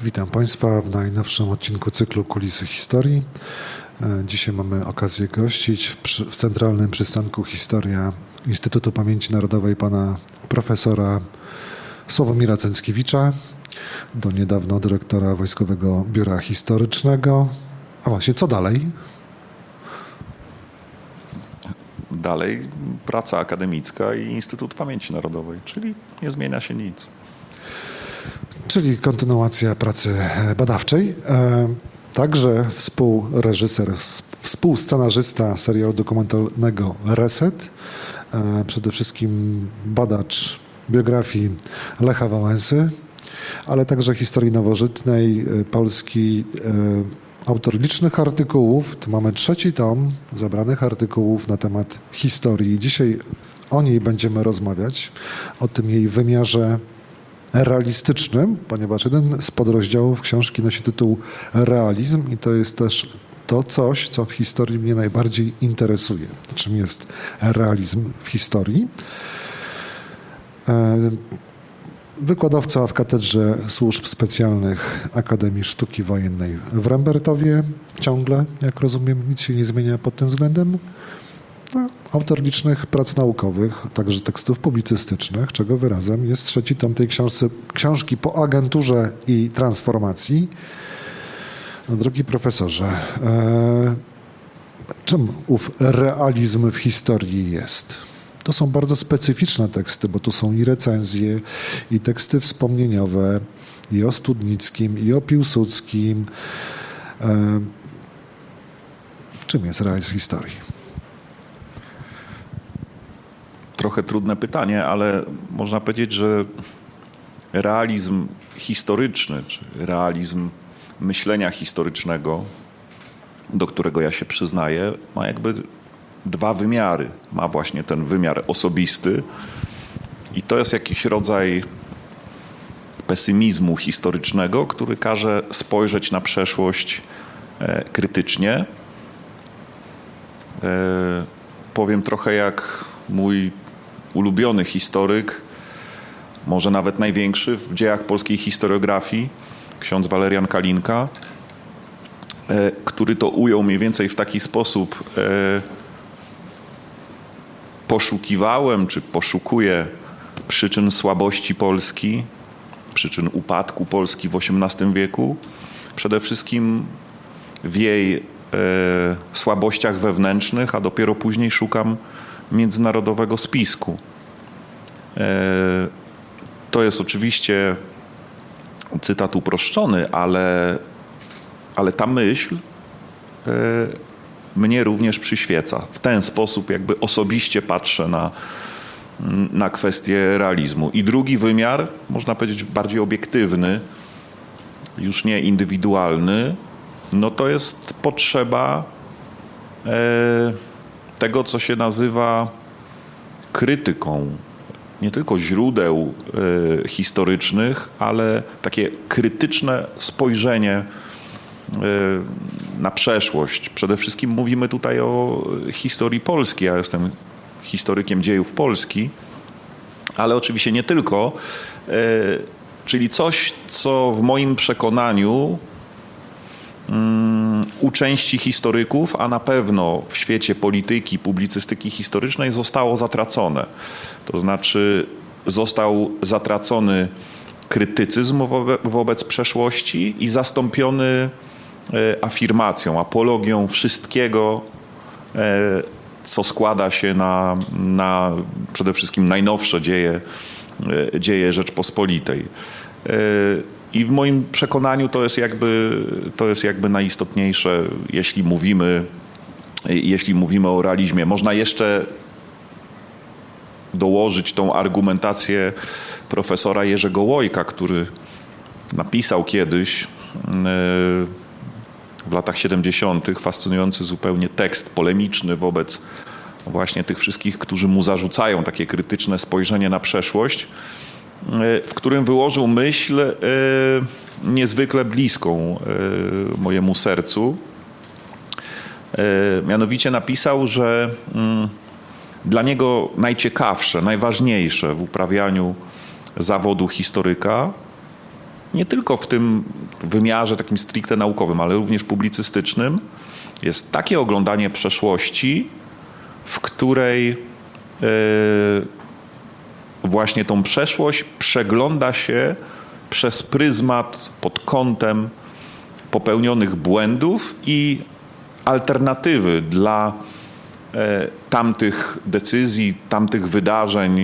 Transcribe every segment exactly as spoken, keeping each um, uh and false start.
Witam Państwa w najnowszym odcinku cyklu Kulisy Historii. Dzisiaj mamy okazję gościć w, przy, w Centralnym Przystanku Historia Instytutu Pamięci Narodowej pana profesora Sławomira Cęckiewicza, do niedawno dyrektora Wojskowego Biura Historycznego. A właśnie, co dalej? Dalej praca akademicka i Instytut Pamięci Narodowej, czyli nie zmienia się nic. Czyli kontynuacja pracy badawczej. Także współreżyser, współscenarzysta serialu dokumentalnego Reset. Przede wszystkim badacz biografii Lecha Wałęsy, ale także historii nowożytnej Polski. Autor licznych artykułów. Tu mamy trzeci tom zebranych artykułów na temat historii. Dzisiaj o niej będziemy rozmawiać, o tym jej wymiarze realistycznym, ponieważ jeden z podrozdziałów książki nosi tytuł Realizm i to jest też to coś, co w historii mnie najbardziej interesuje. Czym jest realizm w historii? Wykładowca w Katedrze Służb Specjalnych Akademii Sztuki Wojennej w Rembertowie. Ciągle, jak rozumiem, nic się nie zmienia pod tym względem. No, autor licznych prac naukowych, także tekstów publicystycznych, czego wyrazem jest trzeci tom tej książce, książki po agenturze i transformacji. No, drogi profesorze, e, czym ów realizm w historii jest? To są bardzo specyficzne teksty, bo tu są i recenzje, i teksty wspomnieniowe, i o Studnickim, i o Piłsudskim. E, czym jest realizm w historii? Trochę trudne pytanie, ale można powiedzieć, że realizm historyczny, czy realizm myślenia historycznego, do którego ja się przyznaję, ma jakby dwa wymiary. Ma właśnie ten wymiar osobisty i to jest jakiś rodzaj pesymizmu historycznego, który każe spojrzeć na przeszłość e, krytycznie. E, powiem trochę jak mój ulubiony historyk, może nawet największy w dziejach polskiej historiografii, ksiądz Walerian Kalinka, e, który to ujął mniej więcej w taki sposób: e, poszukiwałem, czy poszukuję przyczyn słabości Polski, przyczyn upadku Polski w osiemnastym wieku, przede wszystkim w jej e, słabościach wewnętrznych, a dopiero później szukam międzynarodowego spisku. E, to jest oczywiście cytat uproszczony, ale, ale ta myśl e, mnie również przyświeca. W ten sposób jakby osobiście patrzę na, na kwestię realizmu. I drugi wymiar, można powiedzieć bardziej obiektywny, już nie indywidualny, no to jest potrzeba e, tego, co się nazywa krytyką nie tylko źródeł e, historycznych, ale takie krytyczne spojrzenie na przeszłość. Przede wszystkim mówimy tutaj o historii Polski. Ja jestem historykiem dziejów Polski, ale oczywiście nie tylko. Czyli coś, co w moim przekonaniu u części historyków, a na pewno w świecie polityki, publicystyki historycznej zostało zatracone. To znaczy został zatracony krytycyzm wobec, wobec przeszłości i zastąpiony afirmacją, apologią wszystkiego, co składa się na, na przede wszystkim najnowsze dzieje, dzieje Rzeczpospolitej. I w moim przekonaniu to jest jakby, to jest jakby najistotniejsze, jeśli mówimy, jeśli mówimy o realizmie. Można jeszcze dołożyć tą argumentację profesora Jerzego Łojka, który napisał kiedyś w latach siedemdziesiątych fascynujący zupełnie tekst polemiczny wobec właśnie tych wszystkich, którzy mu zarzucają takie krytyczne spojrzenie na przeszłość, w którym wyłożył myśl niezwykle bliską mojemu sercu. Mianowicie napisał, że dla niego najciekawsze, najważniejsze w uprawianiu zawodu historyka nie tylko w tym wymiarze takim stricte naukowym, ale również publicystycznym, jest takie oglądanie przeszłości, w której yy, właśnie tą przeszłość przegląda się przez pryzmat pod kątem popełnionych błędów i alternatywy dla e, tamtych decyzji, tamtych wydarzeń,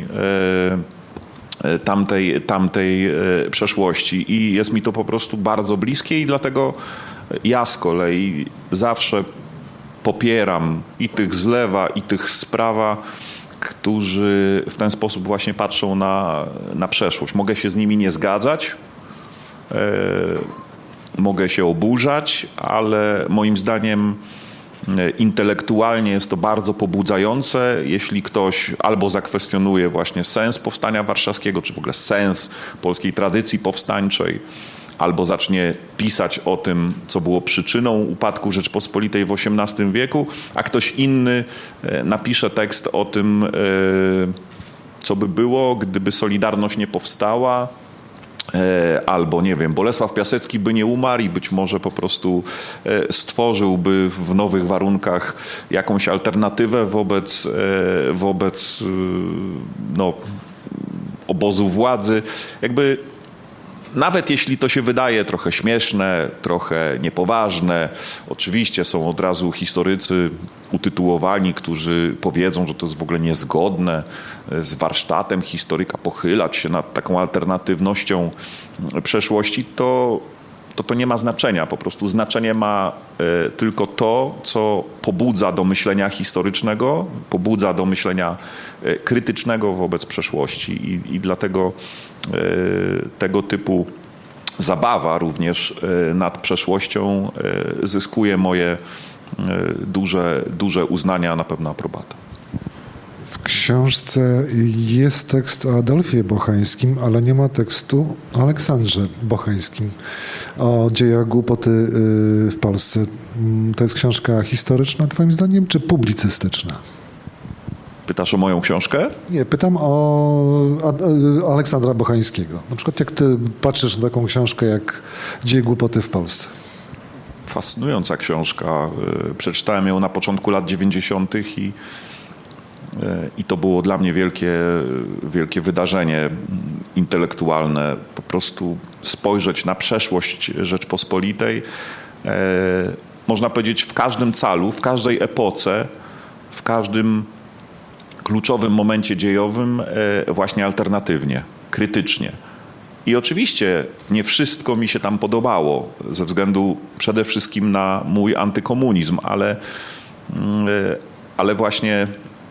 e, tamtej, tamtej e, przeszłości. I jest mi to po prostu bardzo bliskie i dlatego ja z kolei zawsze popieram i tych z lewa, i tych z prawa, którzy w ten sposób właśnie patrzą na, na przeszłość. Mogę się z nimi nie zgadzać, e, mogę się oburzać, ale moim zdaniem intelektualnie jest to bardzo pobudzające, jeśli ktoś albo zakwestionuje właśnie sens powstania warszawskiego, czy w ogóle sens polskiej tradycji powstańczej, albo zacznie pisać o tym, co było przyczyną upadku Rzeczpospolitej w osiemnastym wieku, a ktoś inny napisze tekst o tym, co by było, gdyby Solidarność nie powstała, albo nie wiem, Bolesław Piasecki by nie umarł i być może po prostu stworzyłby w nowych warunkach jakąś alternatywę wobec, wobec no, obozu władzy. Jakby nawet jeśli to się wydaje trochę śmieszne, trochę niepoważne, oczywiście są od razu historycy utytułowani, którzy powiedzą, że to jest w ogóle niezgodne z warsztatem historyka pochylać się nad taką alternatywnością przeszłości, to to, to nie ma znaczenia. Po prostu znaczenie ma y, tylko to, co pobudza do myślenia historycznego, pobudza do myślenia y, krytycznego wobec przeszłości i, i dlatego y, tego typu zabawa również y, nad przeszłością y, zyskuje moje y, duże, duże uznanie, a na pewno aprobatę. W książce jest tekst o Adolfie Bocheńskim, ale nie ma tekstu o Aleksandrze Bocheńskim, o dziejach głupoty w Polsce. To jest książka historyczna, twoim zdaniem, czy publicystyczna? Pytasz o moją książkę? Nie, pytam o, o Aleksandra Bocheńskiego. Na przykład jak ty patrzysz na taką książkę jak Dzieje głupoty w Polsce? Fascynująca książka. Przeczytałem ją na początku lat dziewięćdziesiątych i I to było dla mnie wielkie, wielkie wydarzenie intelektualne. Po prostu spojrzeć na przeszłość Rzeczpospolitej, e, można powiedzieć w każdym calu, w każdej epoce, w każdym kluczowym momencie dziejowym e, właśnie alternatywnie, krytycznie. I oczywiście nie wszystko mi się tam podobało, ze względu przede wszystkim na mój antykomunizm, ale, e, ale właśnie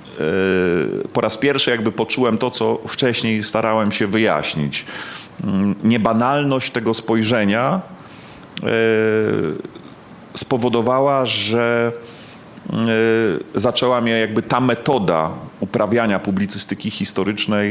po raz pierwszy jakby poczułem to, co wcześniej starałem się wyjaśnić. Niebanalność tego spojrzenia spowodowała, że zaczęła mnie jakby ta metoda uprawiania publicystyki historycznej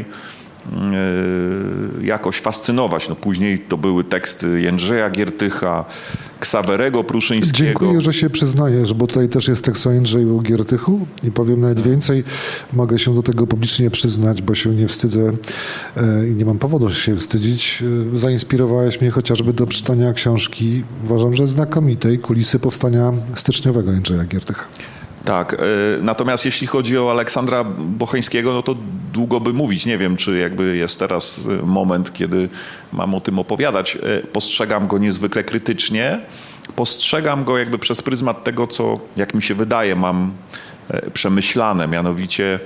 jakoś fascynować. No później to były teksty Jędrzeja Giertycha, Ksawerego Pruszyńskiego. Dziękuję, że się przyznajesz, bo tutaj też jest tekst o Jędrzeju Giertychu i powiem nawet więcej. Mogę się do tego publicznie przyznać, bo się nie wstydzę i nie mam powodu się wstydzić. Zainspirowałeś mnie chociażby do przeczytania książki, uważam, że znakomitej, Kulisy powstania styczniowego Jędrzeja Giertycha. Tak, natomiast jeśli chodzi o Aleksandra Bocheńskiego, no to długo by mówić. Nie wiem, czy jakby jest teraz moment, kiedy mam o tym opowiadać. Postrzegam go niezwykle krytycznie. Postrzegam go jakby przez pryzmat tego, co, jak mi się wydaje, mam przemyślane. Mianowicie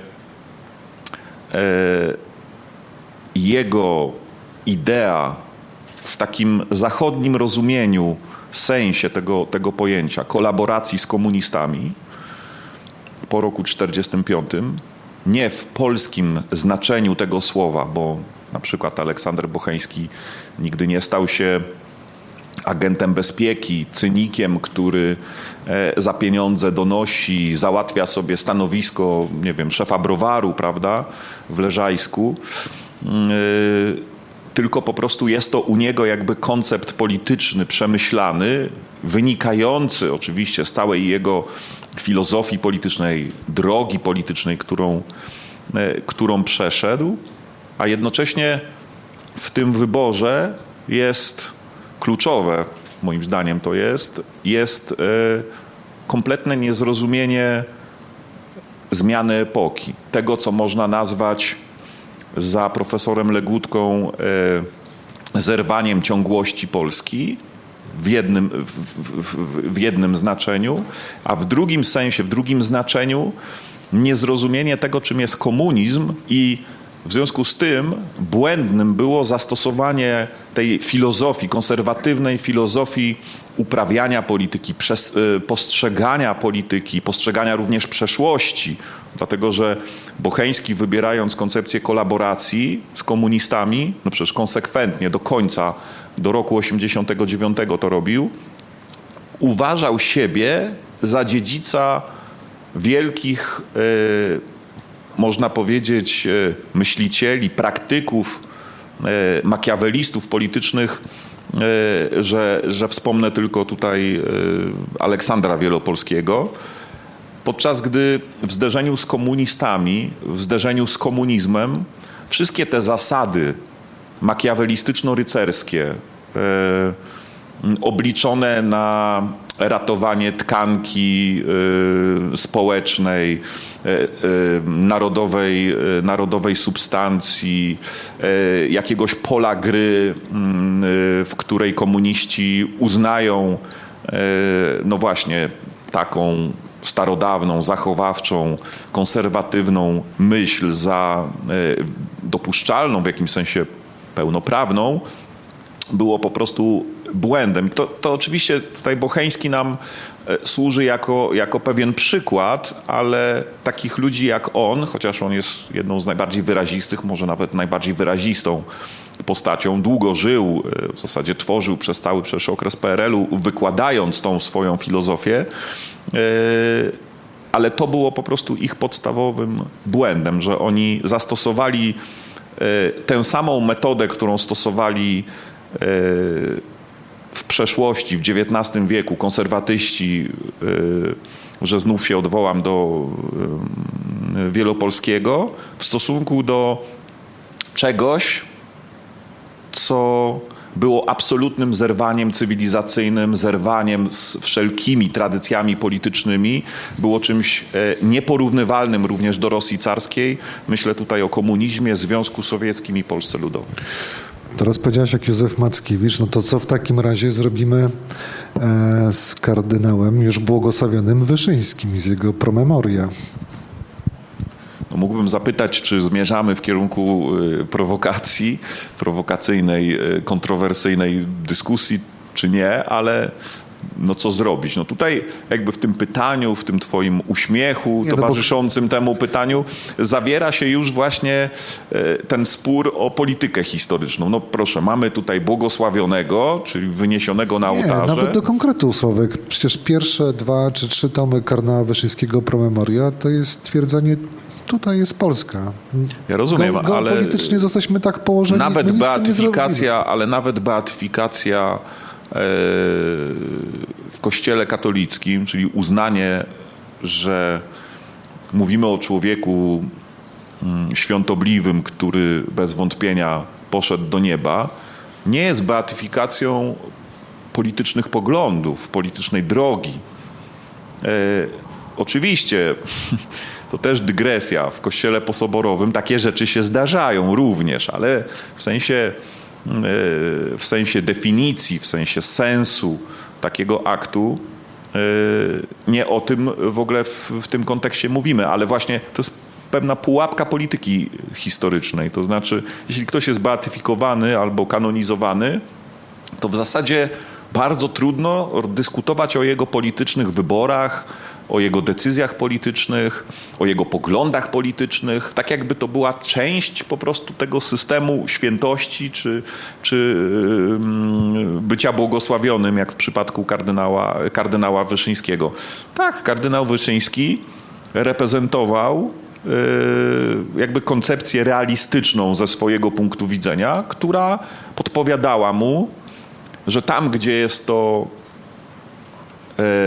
jego idea w takim zachodnim rozumieniu, sensie tego, tego pojęcia, kolaboracji z komunistami, po roku czterdziestym piątym, nie w polskim znaczeniu tego słowa, bo na przykład Aleksander Bocheński nigdy nie stał się agentem bezpieki, cynikiem, który za pieniądze donosi, załatwia sobie stanowisko, nie wiem, szefa browaru, prawda, w Leżajsku. Tylko po prostu jest to u niego jakby koncept polityczny, przemyślany, wynikający oczywiście z całej jego filozofii politycznej, drogi politycznej, którą, którą przeszedł, a jednocześnie w tym wyborze jest kluczowe, moim zdaniem to jest, jest kompletne niezrozumienie zmiany epoki. Tego, co można nazwać za profesorem Legutką zerwaniem ciągłości Polski w jednym, w, w, w jednym znaczeniu, a w drugim sensie, w drugim znaczeniu niezrozumienie tego, czym jest komunizm i w związku z tym błędnym było zastosowanie tej filozofii, konserwatywnej filozofii uprawiania polityki, przez, postrzegania polityki, postrzegania również przeszłości. Dlatego, że Bocheński, wybierając koncepcję kolaboracji z komunistami, no przecież konsekwentnie do końca, do roku osiemdziesiątego dziewiątego to robił, uważał siebie za dziedzica wielkich, można powiedzieć, myślicieli, praktyków, makiawelistów politycznych, że, że wspomnę tylko tutaj Aleksandra Wielopolskiego, podczas gdy w zderzeniu z komunistami, w zderzeniu z komunizmem wszystkie te zasady makiawelistyczno-rycerskie obliczone na ratowanie tkanki y, społecznej, y, y, narodowej, y, narodowej substancji, y, jakiegoś pola gry, y, w której komuniści uznają y, no właśnie taką starodawną, zachowawczą, konserwatywną myśl za y, dopuszczalną, w jakimś sensie pełnoprawną, było po prostu błędem. To, to oczywiście tutaj Bocheński nam służy jako, jako pewien przykład, ale takich ludzi jak on, chociaż on jest jedną z najbardziej wyrazistych, może nawet najbardziej wyrazistą postacią, długo żył, w zasadzie tworzył przez cały przecież okres P R L u, wykładając tą swoją filozofię, ale to było po prostu ich podstawowym błędem, że oni zastosowali tę samą metodę, którą stosowali w przeszłości, w dziewiętnastym wieku konserwatyści, że znów się odwołam do Wielopolskiego, w stosunku do czegoś, co było absolutnym zerwaniem cywilizacyjnym, zerwaniem z wszelkimi tradycjami politycznymi, było czymś nieporównywalnym również do Rosji carskiej. Myślę tutaj o komunizmie, Związku Sowieckim i Polsce Ludowej. Teraz powiedziałeś jak Józef Mackiewicz, no to co w takim razie zrobimy e, z kardynałem już błogosławionym Wyszyńskim z jego promemoria? No, mógłbym zapytać, czy zmierzamy w kierunku y, prowokacji, prowokacyjnej, y, kontrowersyjnej dyskusji, czy nie, ale no co zrobić? No tutaj jakby w tym pytaniu, w tym twoim uśmiechu nie, towarzyszącym no bo... temu pytaniu zawiera się już właśnie ten spór o politykę historyczną. No proszę, mamy tutaj błogosławionego, czyli wyniesionego na nie, ołtarze. Nawet do konkretu, Sławek. Przecież pierwsze dwa czy trzy tomy kardynała Wyszyńskiego Promemoria to jest twierdzenie, tutaj jest Polska. Ja rozumiem, Go, ale politycznie zostaliśmy tak położeni. Nawet beatyfikacja, ale nawet beatyfikacja w Kościele katolickim, czyli uznanie, że mówimy o człowieku świątobliwym, który bez wątpienia poszedł do nieba, nie jest beatyfikacją politycznych poglądów, politycznej drogi. E, oczywiście, to też dygresja, w Kościele posoborowym takie rzeczy się zdarzają również, ale w sensie w sensie definicji, w sensie sensu takiego aktu, nie o tym w ogóle w, w tym kontekście mówimy, ale właśnie to jest pewna pułapka polityki historycznej. To znaczy, jeśli ktoś jest beatyfikowany albo kanonizowany, to w zasadzie bardzo trudno dyskutować o jego politycznych wyborach, o jego decyzjach politycznych, o jego poglądach politycznych, tak jakby to była część po prostu tego systemu świętości czy, czy bycia błogosławionym, jak w przypadku kardynała, kardynała Wyszyńskiego. Tak, kardynał Wyszyński reprezentował jakby koncepcję realistyczną ze swojego punktu widzenia, która podpowiadała mu, że tam, gdzie jest to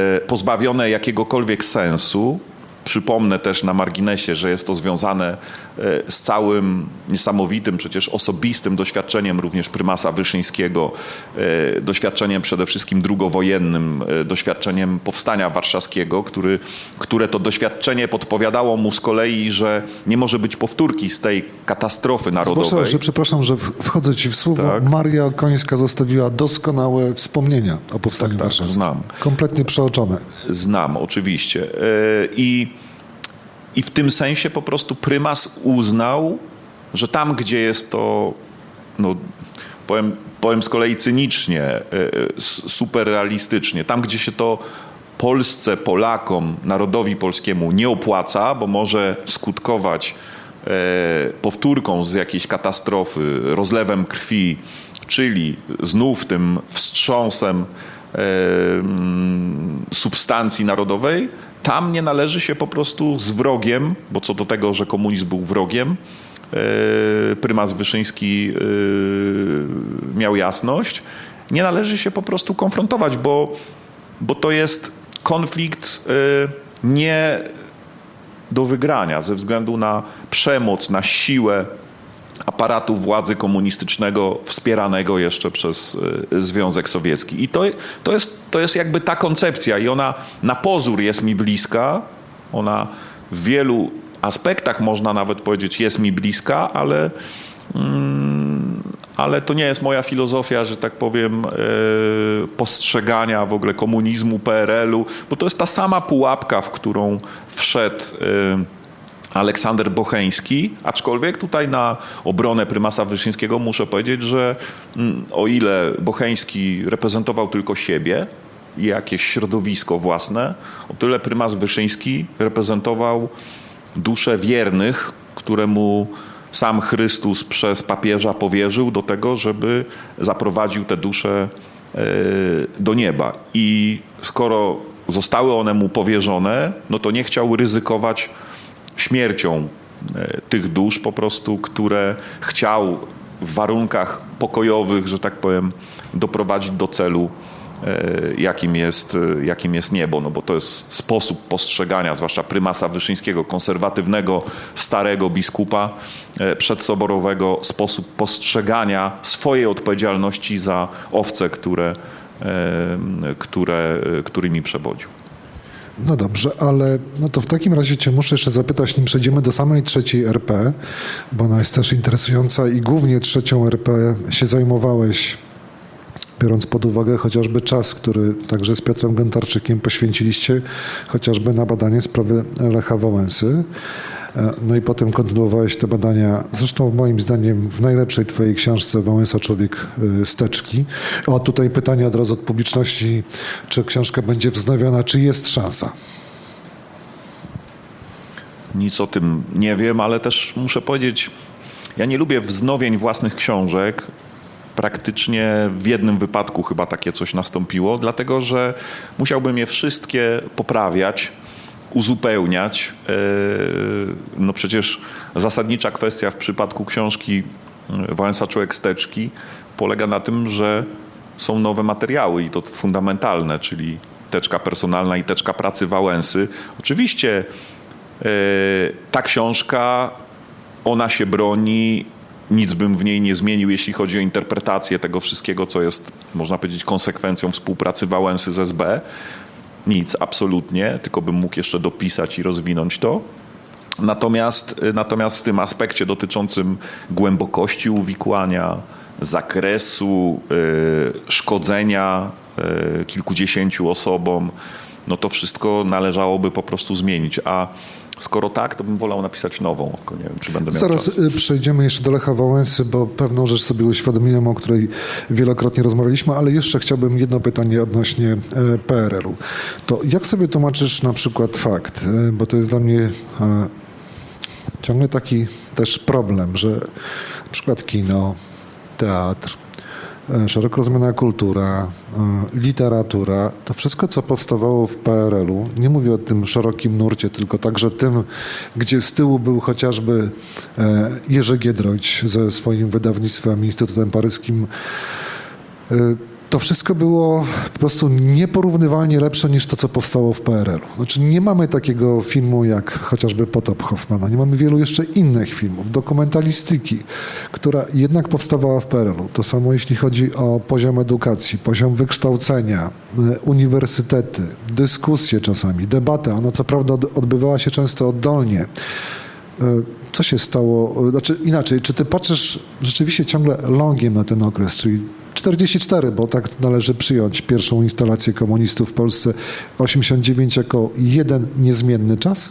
pozbawione jakiegokolwiek sensu, przypomnę też na marginesie, że jest to związane z całym niesamowitym, przecież osobistym doświadczeniem również prymasa Wyszyńskiego, doświadczeniem przede wszystkim drugowojennym, doświadczeniem powstania warszawskiego, który, które to doświadczenie podpowiadało mu z kolei, że nie może być powtórki z tej katastrofy narodowej. Zwłaszcza, że przepraszam, że wchodzę ci w słowo. Tak. Maria Okońska zostawiła doskonałe wspomnienia o powstaniu tak, warszawskim. Tak, znam. Kompletnie przeoczone. Znam, oczywiście. I I w tym sensie po prostu prymas uznał, że tam, gdzie jest to, no, powiem, powiem z kolei cynicznie, superrealistycznie, tam, gdzie się to Polsce, Polakom, narodowi polskiemu nie opłaca, bo może skutkować powtórką z jakiejś katastrofy, rozlewem krwi, czyli znów tym wstrząsem substancji narodowej, tam nie należy się po prostu z wrogiem, bo co do tego, że komunizm był wrogiem, prymas Wyszyński miał jasność, nie należy się po prostu konfrontować, bo, bo to jest konflikt nie do wygrania ze względu na przemoc, na siłę aparatu władzy komunistycznego wspieranego jeszcze przez Związek Sowiecki. I to, to, jest, to jest jakby ta koncepcja i ona na pozór jest mi bliska, ona w wielu aspektach można nawet powiedzieć jest mi bliska, ale, mm, ale to nie jest moja filozofia, że tak powiem, yy, postrzegania w ogóle komunizmu, P R L-u, bo to jest ta sama pułapka, w którą wszedł yy, Aleksander Bocheński, aczkolwiek tutaj na obronę prymasa Wyszyńskiego muszę powiedzieć, że o ile Bocheński reprezentował tylko siebie i jakieś środowisko własne, o tyle prymas Wyszyński reprezentował duszę wiernych, któremu sam Chrystus przez papieża powierzył do tego, żeby zaprowadził te dusze do nieba. I skoro zostały one mu powierzone, no to nie chciał ryzykować śmiercią tych dusz po prostu, które chciał w warunkach pokojowych, że tak powiem, doprowadzić do celu, jakim jest, jakim jest niebo. No bo to jest sposób postrzegania, zwłaszcza prymasa Wyszyńskiego, konserwatywnego, starego biskupa przedsoborowego, sposób postrzegania swojej odpowiedzialności za owce, które, które, którymi przewodził. No dobrze, ale no to w takim razie cię muszę jeszcze zapytać, nim przejdziemy do samej trzeciej R P, bo ona jest też interesująca i głównie trzecią R P się zajmowałeś, biorąc pod uwagę chociażby czas, który także z Piotrem Gętarczykiem poświęciliście chociażby na badanie sprawy Lecha Wałęsy. No i potem kontynuowałeś te badania, zresztą moim zdaniem w najlepszej twojej książce Wałęsa Człowiek z teczki. O, tutaj pytanie od razu od publiczności, czy książka będzie wznowiona, czy jest szansa? Nic o tym nie wiem, ale też muszę powiedzieć, ja nie lubię wznowień własnych książek. Praktycznie w jednym wypadku chyba takie coś nastąpiło, dlatego że musiałbym je wszystkie poprawiać, uzupełniać. No przecież zasadnicza kwestia w przypadku książki Wałęsa Człowiek z teczki polega na tym, że są nowe materiały i to fundamentalne, czyli teczka personalna i teczka pracy Wałęsy. Oczywiście ta książka, ona się broni, nic bym w niej nie zmienił, jeśli chodzi o interpretację tego wszystkiego, co jest, można powiedzieć, konsekwencją współpracy Wałęsy z S B. Nic, absolutnie, tylko bym mógł jeszcze dopisać i rozwinąć to. Natomiast, natomiast w tym aspekcie dotyczącym głębokości uwikłania, zakresu yy, szkodzenia yy, kilkudziesięciu osobom, no to wszystko należałoby po prostu zmienić. A skoro tak, to bym wolał napisać nową, tylko nie wiem, czy będę miał Zaraz czas. Przejdziemy jeszcze do Lecha Wałęsy, bo pewną rzecz sobie uświadomiłem, o której wielokrotnie rozmawialiśmy, ale jeszcze chciałbym jedno pytanie odnośnie P R L u. To jak sobie tłumaczysz na przykład fakt, bo to jest dla mnie ciągle taki też problem, że na przykład kino, teatr, szeroko rozumiana kultura, literatura, to wszystko, co powstawało w P R L u, nie mówię o tym szerokim nurcie, tylko także tym, gdzie z tyłu był chociażby Jerzy Giedroyć ze swoim wydawnictwem, Instytutem Paryskim, to wszystko było po prostu nieporównywalnie lepsze niż to, co powstało w P R L u. Znaczy nie mamy takiego filmu jak chociażby Potop Hoffmana, nie mamy wielu jeszcze innych filmów, dokumentalistyki, która jednak powstawała w P R L u. To samo jeśli chodzi o poziom edukacji, poziom wykształcenia, uniwersytety, dyskusje czasami, debatę. Ona co prawda odbywała się często oddolnie. Co się stało? Znaczy inaczej, czy ty patrzysz rzeczywiście ciągle longiem na ten okres, czyli czterdzieści cztery, bo tak należy przyjąć pierwszą instalację komunistów w Polsce, osiemdziesiąt dziewięć jako jeden niezmienny czas?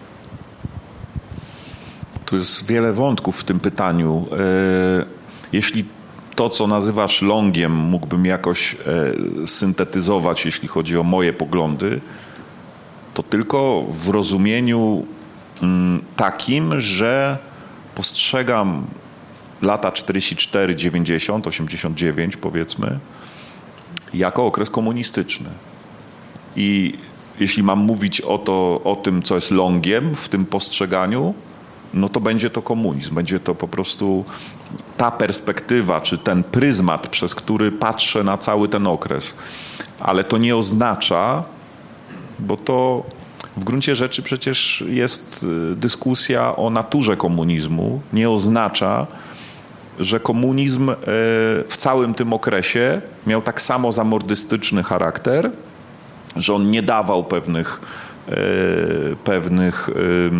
Tu jest wiele wątków w tym pytaniu. Jeśli to, co nazywasz longiem, mógłbym jakoś syntetyzować, jeśli chodzi o moje poglądy, to tylko w rozumieniu takim, że postrzegam lata czterdziesty czwarty, dziewięćdziesiąt, osiemdziesiąt dziewięć powiedzmy, jako okres komunistyczny. I jeśli mam mówić o, to, o tym, co jest longiem w tym postrzeganiu, no to będzie to komunizm. Będzie to po prostu ta perspektywa, czy ten pryzmat, przez który patrzę na cały ten okres. Ale to nie oznacza, bo to w gruncie rzeczy przecież jest dyskusja o naturze komunizmu. Nie oznacza, że komunizm w całym tym okresie miał tak samo zamordystyczny charakter, że on nie dawał pewnych, pewnych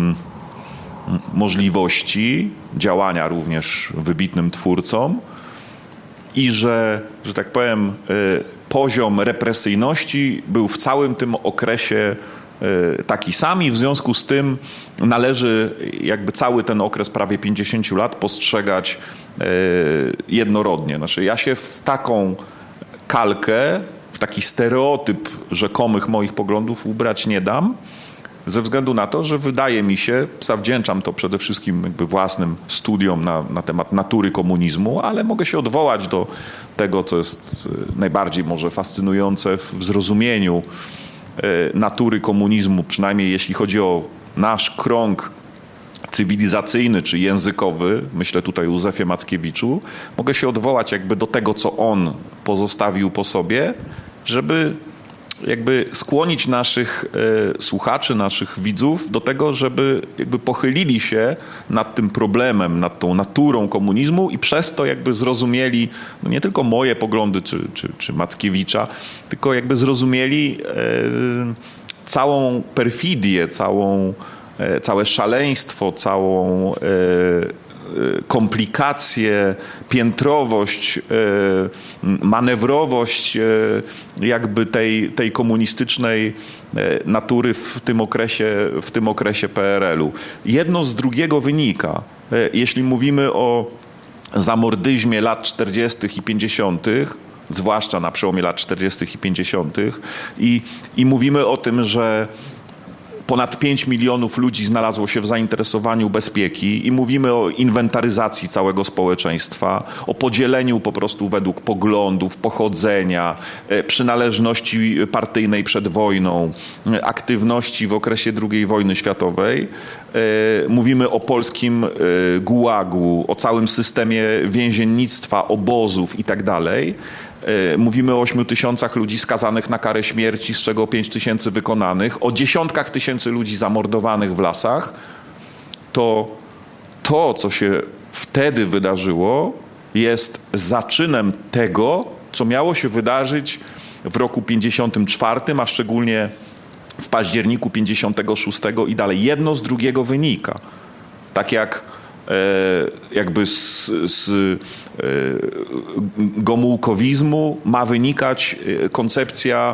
możliwości działania również wybitnym twórcom i że, że tak powiem, poziom represyjności był w całym tym okresie taki sam i w związku z tym należy jakby cały ten okres prawie pięćdziesięciu lat postrzegać jednorodnie. Znaczy ja się w taką kalkę, w taki stereotyp rzekomych moich poglądów ubrać nie dam, ze względu na to, że wydaje mi się, zawdzięczam to przede wszystkim jakby własnym studiom na, na temat natury komunizmu, ale mogę się odwołać do tego, co jest najbardziej może fascynujące w zrozumieniu natury komunizmu, przynajmniej jeśli chodzi o nasz krąg cywilizacyjny czy językowy, myślę tutaj o Józefie Mackiewiczu, mogę się odwołać jakby do tego, co on pozostawił po sobie, żeby jakby skłonić naszych e, słuchaczy, naszych widzów do tego, żeby jakby pochylili się nad tym problemem, nad tą naturą komunizmu i przez to jakby zrozumieli no nie tylko moje poglądy czy, czy, czy Mackiewicza, tylko jakby zrozumieli e, całą perfidię, całą, e, całe szaleństwo, całą e, komplikacje, piętrowość, manewrowość jakby tej, tej komunistycznej natury w tym okresie, w tym okresie P R L u. Jedno z drugiego wynika. Jeśli mówimy o zamordyzmie lat czterdziestych i pięćdziesiątych, zwłaszcza na przełomie lat czterdziestych i pięćdziesiątych i, i mówimy o tym, że ponad pięć milionów ludzi znalazło się w zainteresowaniu bezpieki i mówimy o inwentaryzacji całego społeczeństwa, o podzieleniu po prostu według poglądów, pochodzenia, przynależności partyjnej przed wojną, aktywności w okresie drugiej wojny światowej. Mówimy o polskim gułagu, o całym systemie więziennictwa, obozów i tak dalej. Mówimy o ośmiu tysiącach ludzi skazanych na karę śmierci, z czego pięć tysięcy wykonanych, o dziesiątkach tysięcy ludzi zamordowanych w lasach. To to, co się wtedy wydarzyło, jest zaczynem tego, co miało się wydarzyć w roku pięćdziesiątym czwartym, a szczególnie w październiku pięćdziesiątego szóstego i dalej. Jedno z drugiego wynika. Tak jak jakby z, z gomułkowizmu ma wynikać koncepcja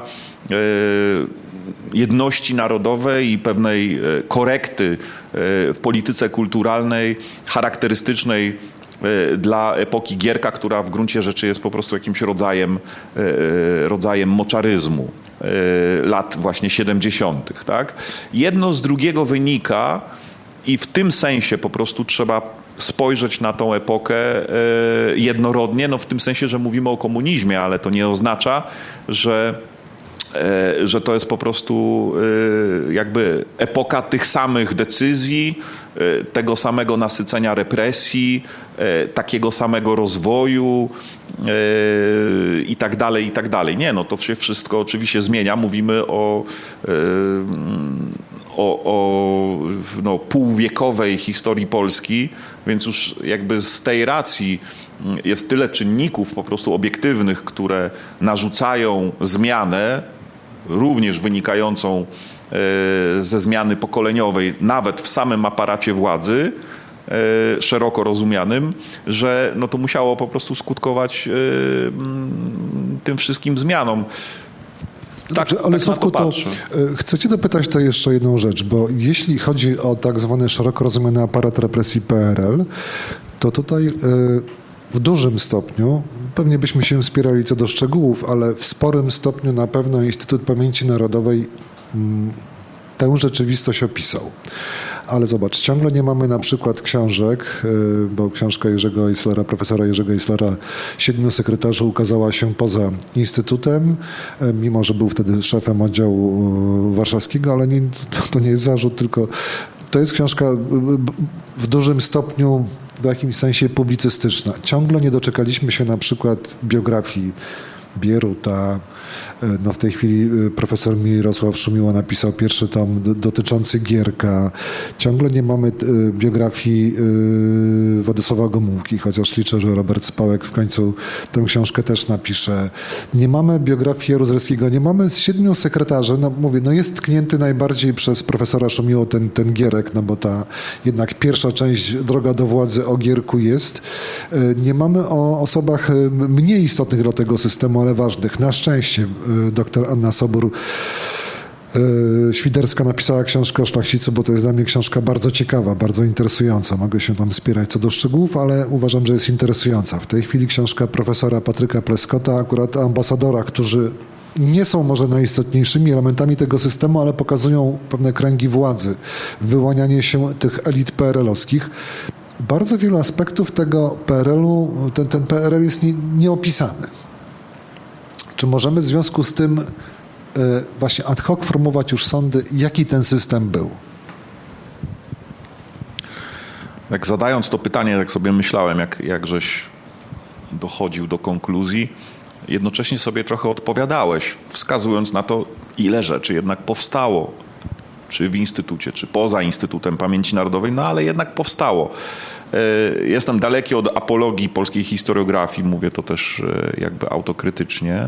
jedności narodowej i pewnej korekty w polityce kulturalnej charakterystycznej dla epoki Gierka, która w gruncie rzeczy jest po prostu jakimś rodzajem, rodzajem moczaryzmu lat właśnie siedemdziesiątych. Tak? Jedno z drugiego wynika i w tym sensie po prostu trzeba spojrzeć na tą epokę jednorodnie, no w tym sensie, że mówimy o komunizmie, ale to nie oznacza, że, że to jest po prostu jakby epoka tych samych decyzji, tego samego nasycenia represji, takiego samego rozwoju i tak dalej, i tak dalej. Nie, no to się wszystko oczywiście zmienia. Mówimy o, o, o no, półwiekowej historii Polski, więc już jakby z tej racji jest tyle czynników po prostu obiektywnych, które narzucają zmianę, również wynikającą ze zmiany pokoleniowej, nawet w samym aparacie władzy, szeroko rozumianym, że no to musiało po prostu skutkować tym wszystkim zmianom. Tak, Dobrze, ale tak Sławku, to, to chcę cię dopytać to jeszcze jedną rzecz, bo jeśli chodzi o tak zwany szeroko rozumiany aparat represji P R L, to tutaj w dużym stopniu, pewnie byśmy się wspierali co do szczegółów, ale w sporym stopniu na pewno Instytut Pamięci Narodowej tę rzeczywistość opisał. Ale zobacz, ciągle nie mamy na przykład książek, bo książka Jerzego Eislera, profesora Jerzego Eislera, Siedmiu sekretarzy ukazała się poza Instytutem, mimo że był wtedy szefem oddziału warszawskiego, ale nie, to nie jest zarzut, tylko to jest książka w dużym stopniu w jakimś sensie publicystyczna. Ciągle nie doczekaliśmy się na przykład biografii Bieruta. No w tej chwili profesor Mirosław Szumiła napisał pierwszy tom dotyczący Gierka. Ciągle nie mamy biografii Władysława Gomułki, chociaż liczę, że Robert Spałek w końcu tę książkę też napisze. Nie mamy biografii Jaruzelskiego, nie mamy z siedmiu sekretarzy. No mówię, no jest tknięty najbardziej przez profesora Szumiło ten, ten Gierek, no bo ta jednak pierwsza część Droga do władzy o Gierku jest. Nie mamy o osobach mniej istotnych dla tego systemu, ale ważnych. Na szczęście doktor Anna Sobór Świderska napisała książkę o szlachcicu, bo to jest dla mnie książka bardzo ciekawa, bardzo interesująca. Mogę się tam spierać co do szczegółów, ale uważam, że jest interesująca. W tej chwili książka profesora Patryka Pleskota, akurat o ambasadorach, którzy nie są może najistotniejszymi elementami tego systemu, ale pokazują pewne kręgi władzy, wyłanianie się tych elit P R L-owskich. Bardzo wiele aspektów tego P R L-u, ten, ten P R L jest nie, nieopisany. Czy możemy w związku z tym właśnie ad hoc formować już sądy, jaki ten system był? Jak zadając to pytanie, tak sobie myślałem, jak, jak żeś dochodził do konkluzji, jednocześnie sobie trochę odpowiadałeś, wskazując na to, ile rzeczy jednak powstało, czy w Instytucie, czy poza Instytutem Pamięci Narodowej, no ale jednak powstało. Jestem daleki od apologii polskiej historiografii, mówię to też jakby autokrytycznie,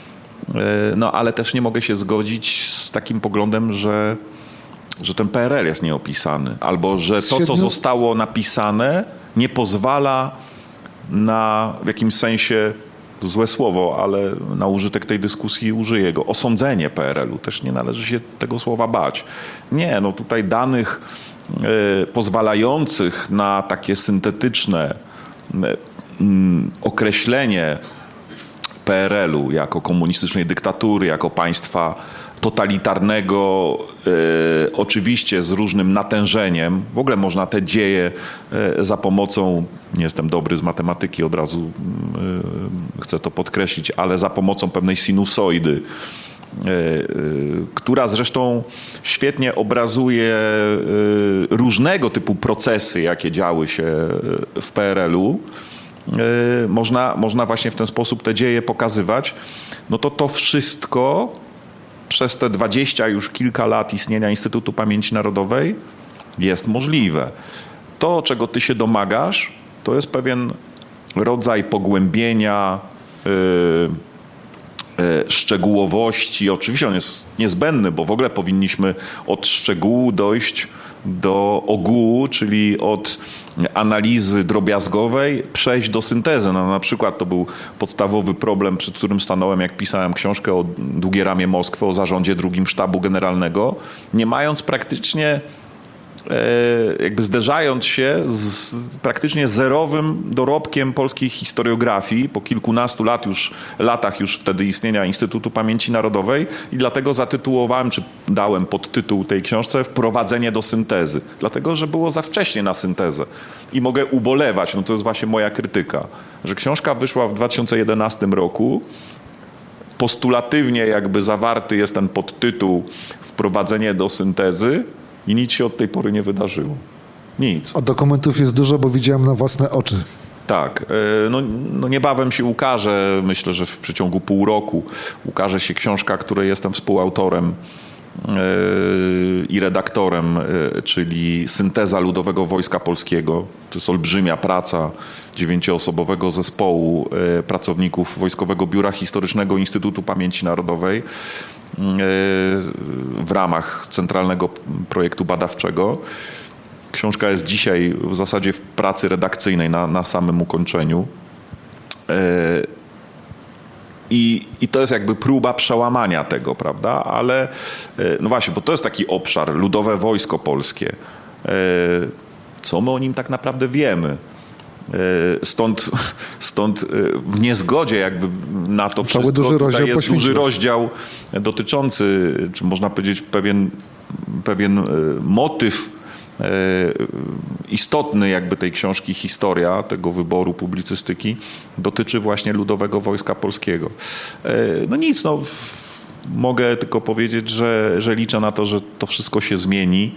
no ale też nie mogę się zgodzić z takim poglądem, że, że ten P R L jest nieopisany, albo że to, co zostało napisane, nie pozwala na w jakimś sensie, to złe słowo, ale na użytek tej dyskusji użyję go, osądzenie P R L-u. Też nie należy się tego słowa bać. Nie, no tutaj danych y, pozwalających na takie syntetyczne y, y, określenie P R L-u jako komunistycznej dyktatury, jako państwa totalitarnego, y, oczywiście z różnym natężeniem. W ogóle można te dzieje y, za pomocą, nie jestem dobry z matematyki, od razu y, chcę to podkreślić, ale za pomocą pewnej sinusoidy, y, y, która zresztą świetnie obrazuje y, różnego typu procesy, jakie działy się w P R L-u. Y, można, można właśnie w ten sposób te dzieje pokazywać. No to to wszystko przez te dwadzieścia już kilka lat istnienia Instytutu Pamięci Narodowej jest możliwe. To, czego ty się domagasz, to jest pewien rodzaj pogłębienia, yy, yy, szczegółowości. Oczywiście on jest niezbędny, bo w ogóle powinniśmy od szczegółu dojść do ogółu, czyli od analizy drobiazgowej przejść do syntezy. No, na przykład to był podstawowy problem, przed którym stanąłem, jak pisałem książkę o Długie ramię Moskwy, o zarządzie drugim sztabu generalnego, nie mając praktycznie, e, jakby zderzając się z praktycznie zerowym dorobkiem polskiej historiografii po kilkunastu lat już, latach już wtedy istnienia Instytutu Pamięci Narodowej i dlatego zatytułowałem, czy dałem podtytuł tej książce Wprowadzenie do syntezy. Dlatego, że było za wcześnie na syntezę. I mogę ubolewać, no to jest właśnie moja krytyka, że książka wyszła w dwa tysiące jedenastym roku, postulatywnie jakby zawarty jest ten podtytuł Wprowadzenie do syntezy i nic się od tej pory nie wydarzyło. Nic. A dokumentów jest dużo, bo widziałem na własne oczy. Tak, no, no niebawem się ukaże, myślę, że w przeciągu pół roku ukaże się książka, której jestem współautorem i redaktorem, czyli Synteza Ludowego Wojska Polskiego. To jest olbrzymia praca dziewięcioosobowego zespołu pracowników Wojskowego Biura Historycznego Instytutu Pamięci Narodowej w ramach Centralnego Projektu Badawczego. Książka jest dzisiaj w zasadzie w pracy redakcyjnej na, na samym ukończeniu. I, I to jest jakby próba przełamania tego, prawda? Ale no właśnie, bo to jest taki obszar, Ludowe Wojsko Polskie. Co my o nim tak naprawdę wiemy? Stąd, stąd w niezgodzie jakby na to wszystko duży tutaj jest poświęciłeś. duży rozdział dotyczący, czy można powiedzieć pewien, pewien motyw istotny jakby tej książki, historia tego wyboru publicystyki dotyczy właśnie Ludowego Wojska Polskiego. No nic, no mogę tylko powiedzieć, że, że liczę na to, że to wszystko się zmieni,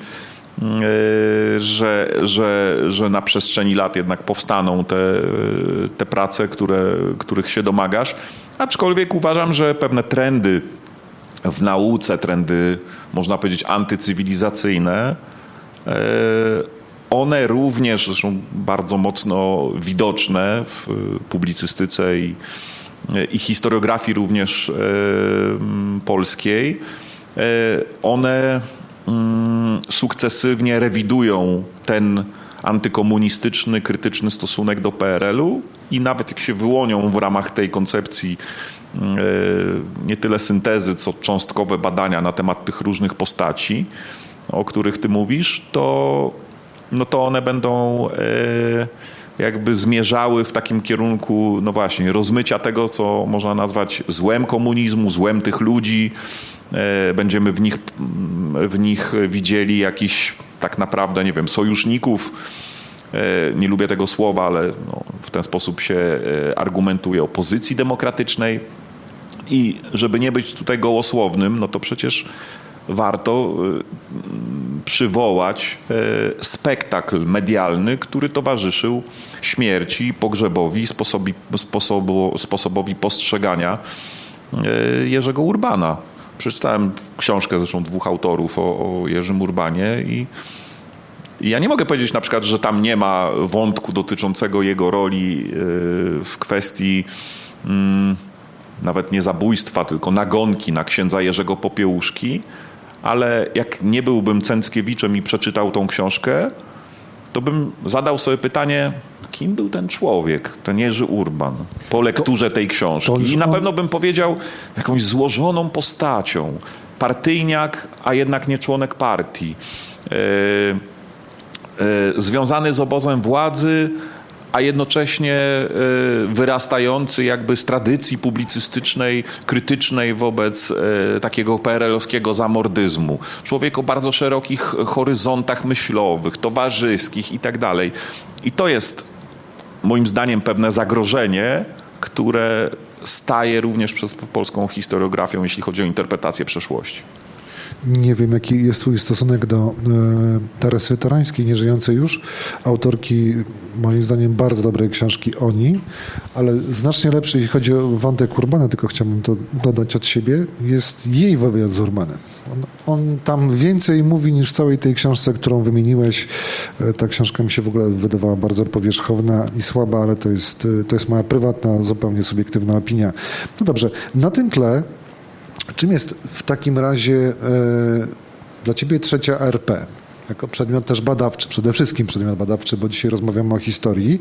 że, że, że na przestrzeni lat jednak powstaną te, te prace, które, których się domagasz, aczkolwiek uważam, że pewne trendy w nauce, trendy można powiedzieć antycywilizacyjne, one również zresztą bardzo mocno widoczne w publicystyce i, i historiografii również polskiej. One sukcesywnie rewidują ten antykomunistyczny, krytyczny stosunek do P R L-u i nawet jak się wyłonią w ramach tej koncepcji nie tyle syntezy, co cząstkowe badania na temat tych różnych postaci, o których ty mówisz, to, no to one będą e, jakby zmierzały w takim kierunku, no właśnie, rozmycia tego, co można nazwać złem komunizmu, złem tych ludzi. E, będziemy w nich, w nich widzieli jakichś tak naprawdę, nie wiem, sojuszników. E, nie lubię tego słowa, ale no, w ten sposób się e, argumentuje opozycji demokratycznej. I żeby nie być tutaj gołosłownym, no to przecież warto przywołać spektakl medialny, który towarzyszył śmierci, pogrzebowi, sposobi, sposobu, sposobowi postrzegania Jerzego Urbana. Przeczytałem książkę zresztą dwóch autorów o, o Jerzym Urbanie i, i ja nie mogę powiedzieć na przykład, że tam nie ma wątku dotyczącego jego roli w kwestii mm, nawet nie zabójstwa, tylko nagonki na księdza Jerzego Popiełuszki, ale jak nie byłbym Cęckiewiczem i przeczytał tą książkę, to bym zadał sobie pytanie, kim był ten człowiek, ten Jerzy Urban, po lekturze tej książki. I na pewno bym powiedział jakąś złożoną postacią. Partyjniak, a jednak nie członek partii. Yy, yy, związany z obozem władzy, a jednocześnie wyrastający jakby z tradycji publicystycznej, krytycznej wobec takiego P R L-owskiego zamordyzmu. Człowiek o bardzo szerokich horyzontach myślowych, towarzyskich i tak dalej. I to jest moim zdaniem pewne zagrożenie, które staje również przed polską historiografią, jeśli chodzi o interpretację przeszłości. Nie wiem, jaki jest twój stosunek do e, Teresy Torańskiej, nieżyjącej już, autorki moim zdaniem bardzo dobrej książki Oni, ale znacznie lepszy, jeśli chodzi o wątek Urbana, tylko chciałbym to dodać od siebie, jest jej wywiad z Urbanem. On, on tam więcej mówi niż w całej tej książce, którą wymieniłeś. E, ta książka mi się w ogóle wydawała bardzo powierzchowna i słaba, ale to jest, to jest moja prywatna, zupełnie subiektywna opinia. No dobrze, na tym tle czym jest w takim razie e, dla ciebie trzecia R P? Jako przedmiot też badawczy, przede wszystkim przedmiot badawczy, bo dzisiaj rozmawiamy o historii.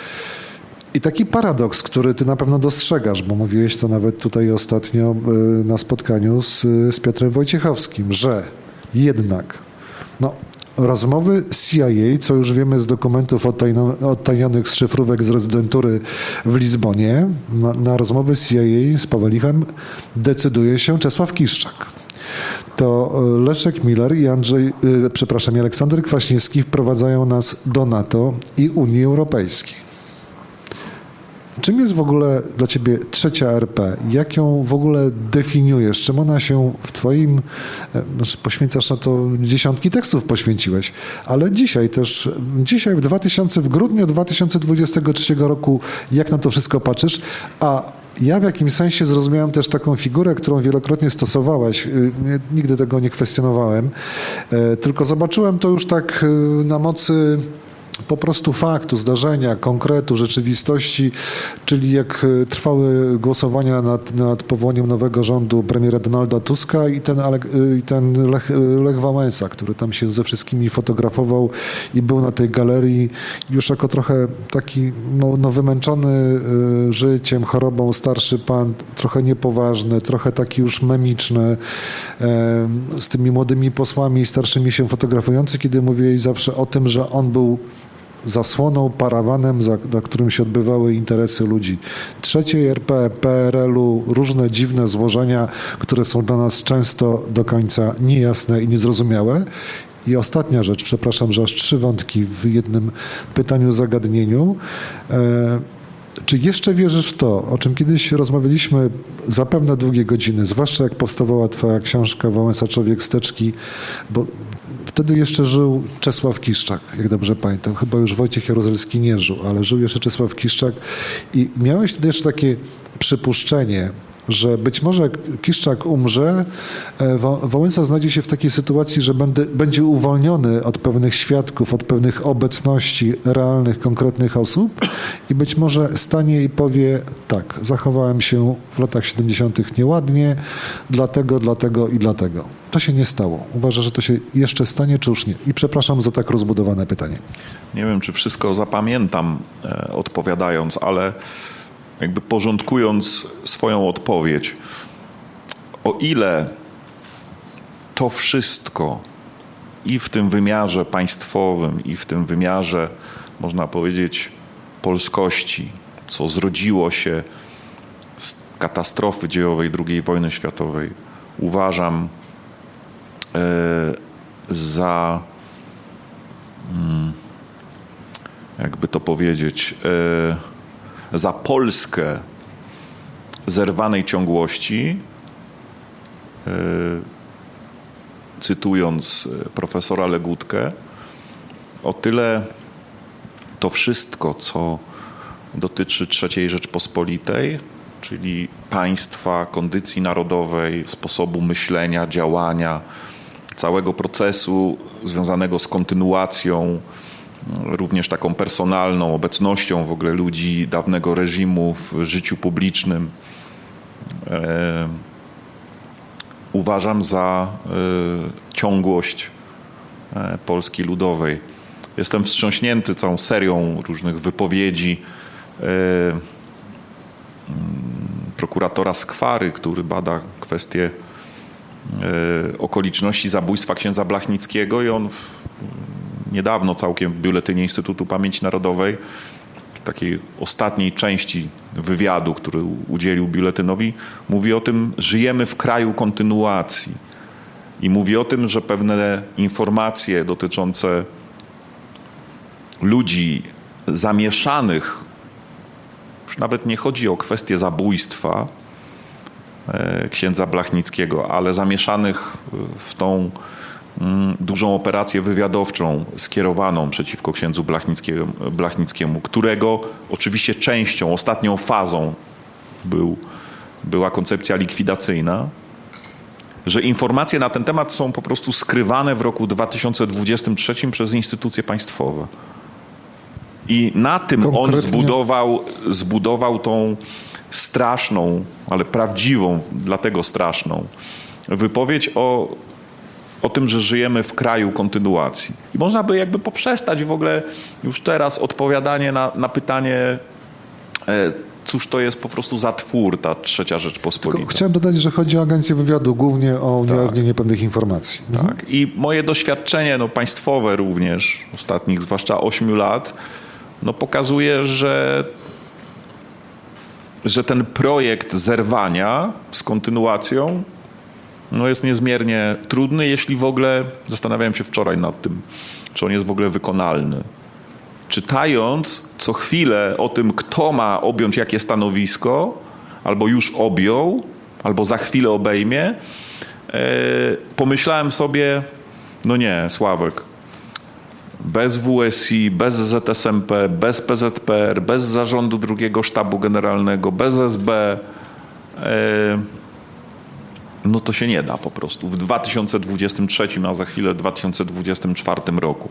I taki paradoks, który ty na pewno dostrzegasz, bo mówiłeś to nawet tutaj ostatnio e, na spotkaniu z, z Piotrem Wojciechowskim, że jednak no, rozmowy C I A, co już wiemy z dokumentów odtajnionych z szyfrówek z rezydentury w Lizbonie, na, na rozmowy C I A z Pawelichem decyduje się Czesław Kiszczak. To Leszek Miller i Andrzej, yy, przepraszam, i Aleksander Kwaśniewski wprowadzają nas do NATO i Unii Europejskiej. Czym jest w ogóle dla ciebie trzecia R P? Jak ją w ogóle definiujesz? Czym ona się w twoim, znaczy poświęcasz na to dziesiątki tekstów poświęciłeś, ale dzisiaj też, dzisiaj w dwa tysiące, w grudniu dwa tysiące dwudziestego trzeciego roku, jak na to wszystko patrzysz? A ja w jakimś sensie zrozumiałem też taką figurę, którą wielokrotnie stosowałeś. Nigdy tego nie kwestionowałem, tylko zobaczyłem to już tak na mocy po prostu faktu, zdarzenia, konkretu, rzeczywistości, czyli jak trwały głosowania nad, nad powołaniem nowego rządu premiera Donalda Tuska i ten, i ten Lech, Lech Wałęsa, który tam się ze wszystkimi fotografował i był na tej galerii już jako trochę taki no, no wymęczony życiem, chorobą starszy pan, trochę niepoważny, trochę taki już memiczny, z tymi młodymi posłami starszymi się fotografujący, kiedy mówiłeś zawsze o tym, że on był zasłoną, parawanem, za, za którym się odbywały interesy ludzi. Trzeciej R P, P R L-u, różne dziwne złożenia, które są dla nas często do końca niejasne i niezrozumiałe. I ostatnia rzecz, przepraszam, że aż trzy wątki w jednym pytaniu, zagadnieniu. E, Czy jeszcze wierzysz w to, o czym kiedyś rozmawialiśmy zapewne długie godziny, zwłaszcza jak powstawała twoja książka Wałęsa Człowiek z teczki, bo wtedy jeszcze żył Czesław Kiszczak, jak dobrze pamiętam. Chyba już Wojciech Jaruzelski nie żył, ale żył jeszcze Czesław Kiszczak i miałeś wtedy jeszcze takie przypuszczenie, że być może Kiszczak umrze, Wałęsa znajdzie się w takiej sytuacji, że będzie, będzie uwolniony od pewnych świadków, od pewnych obecności realnych, konkretnych osób i być może stanie i powie tak, zachowałem się w latach siedemdziesiątych nieładnie, dlatego, dlatego i dlatego. To się nie stało. Uważasz, że to się jeszcze stanie, czy już nie? I przepraszam za tak rozbudowane pytanie. Nie wiem, czy wszystko zapamiętam e, odpowiadając, ale jakby porządkując swoją odpowiedź, o ile to wszystko i w tym wymiarze państwowym, i w tym wymiarze, można powiedzieć, polskości, co zrodziło się z katastrofy dziejowej drugiej wojny światowej, uważam e, za, hmm, jakby to powiedzieć, e, za Polskę zerwanej ciągłości, yy, cytując profesora Legutkę, o tyle to wszystko, co dotyczy trzeciej Rzeczpospolitej, czyli państwa, kondycji narodowej, sposobu myślenia, działania, całego procesu związanego z kontynuacją, również taką personalną obecnością w ogóle ludzi dawnego reżimu w życiu publicznym. E, uważam za e, ciągłość e, Polski Ludowej. Jestem wstrząśnięty całą serią różnych wypowiedzi e, prokuratora Skwary, który bada kwestie e, okoliczności zabójstwa księdza Blachnickiego i on w, niedawno całkiem w Biuletynie Instytutu Pamięci Narodowej, w takiej ostatniej części wywiadu, który udzielił Biuletynowi, mówi o tym, że żyjemy w kraju kontynuacji. I mówi o tym, że pewne informacje dotyczące ludzi zamieszanych, już nawet nie chodzi o kwestię zabójstwa księdza Blachnickiego, ale zamieszanych w tą dużą operację wywiadowczą skierowaną przeciwko księdzu Blachnickiemu, Blachnickiemu, którego oczywiście częścią, ostatnią fazą był, była koncepcja likwidacyjna, że informacje na ten temat są po prostu skrywane w roku dwa tysiące dwudziestym trzecim przez instytucje państwowe. I na tym Konkretnie... on zbudował, zbudował tą straszną, ale prawdziwą, dlatego straszną, wypowiedź o o tym, że żyjemy w kraju kontynuacji. I można by jakby poprzestać w ogóle już teraz odpowiadanie na, na pytanie, e, cóż to jest po prostu za twór ta trzecia Rzeczpospolita. Tylko chciałem dodać, że chodzi o agencję wywiadu, głównie o ujawnienie tak. pewnych informacji. Tak. Mhm. I moje doświadczenie no, państwowe również, ostatnich zwłaszcza ośmiu lat, no, pokazuje, że, że ten projekt zerwania z kontynuacją no jest niezmiernie trudny, jeśli w ogóle, zastanawiałem się wczoraj nad tym, czy on jest w ogóle wykonalny. czytając co chwilę o tym, kto ma objąć jakie stanowisko, albo już objął, albo za chwilę obejmie, pomyślałem sobie, no nie, Sławek, bez W S I, bez Z S M P, bez P Z P R, bez zarządu drugiego sztabu generalnego, bez S B, no to się nie da po prostu w dwa tysiące dwudziestym trzecim, a za chwilę dwa tysiące dwudziestym czwartym roku.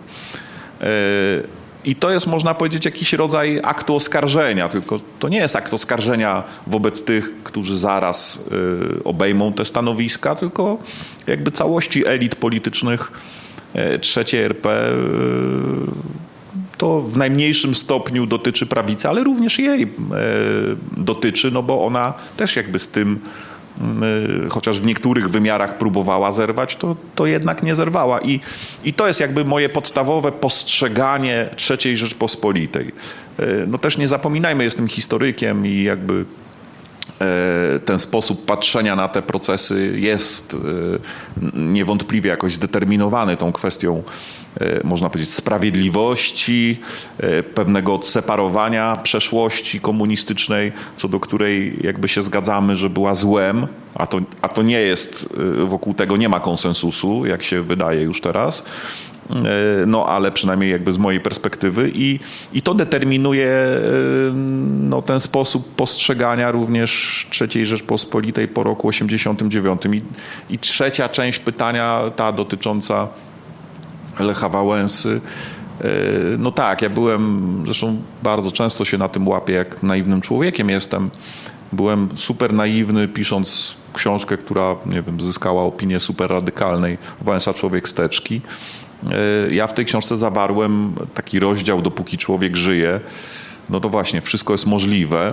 I to jest, można powiedzieć, jakiś rodzaj aktu oskarżenia, tylko to nie jest akt oskarżenia wobec tych, którzy zaraz y, obejmą te stanowiska, tylko jakby całości elit politycznych y, trzeciej R P. Y, to w najmniejszym stopniu dotyczy prawicy, ale również jej y, dotyczy, no bo ona też jakby z tym, chociaż w niektórych wymiarach próbowała zerwać, to, to jednak nie zerwała. I, I to jest jakby moje podstawowe postrzeganie trzeciej Rzeczpospolitej. No też nie zapominajmy, jestem historykiem i jakby ten sposób patrzenia na te procesy jest niewątpliwie jakoś zdeterminowany tą kwestią, można powiedzieć, sprawiedliwości, pewnego odseparowania przeszłości komunistycznej, co do której jakby się zgadzamy, że była złem, a to, a to nie jest, wokół tego nie ma konsensusu, jak się wydaje już teraz. No ale przynajmniej jakby z mojej perspektywy i, i to determinuje no, ten sposób postrzegania również trzeciej Rzeczpospolitej po roku osiemdziesiątym dziewiątym. I, i trzecia część pytania, ta dotycząca Lecha Wałęsy. No tak, ja byłem, zresztą bardzo często się na tym łapię, jak naiwnym człowiekiem jestem. Byłem super naiwny, pisząc książkę, która, nie wiem, zyskała opinię super radykalnej, Wałęsa Człowiek Steczki. Ja w tej książce zawarłem taki rozdział, dopóki człowiek żyje, no to właśnie wszystko jest możliwe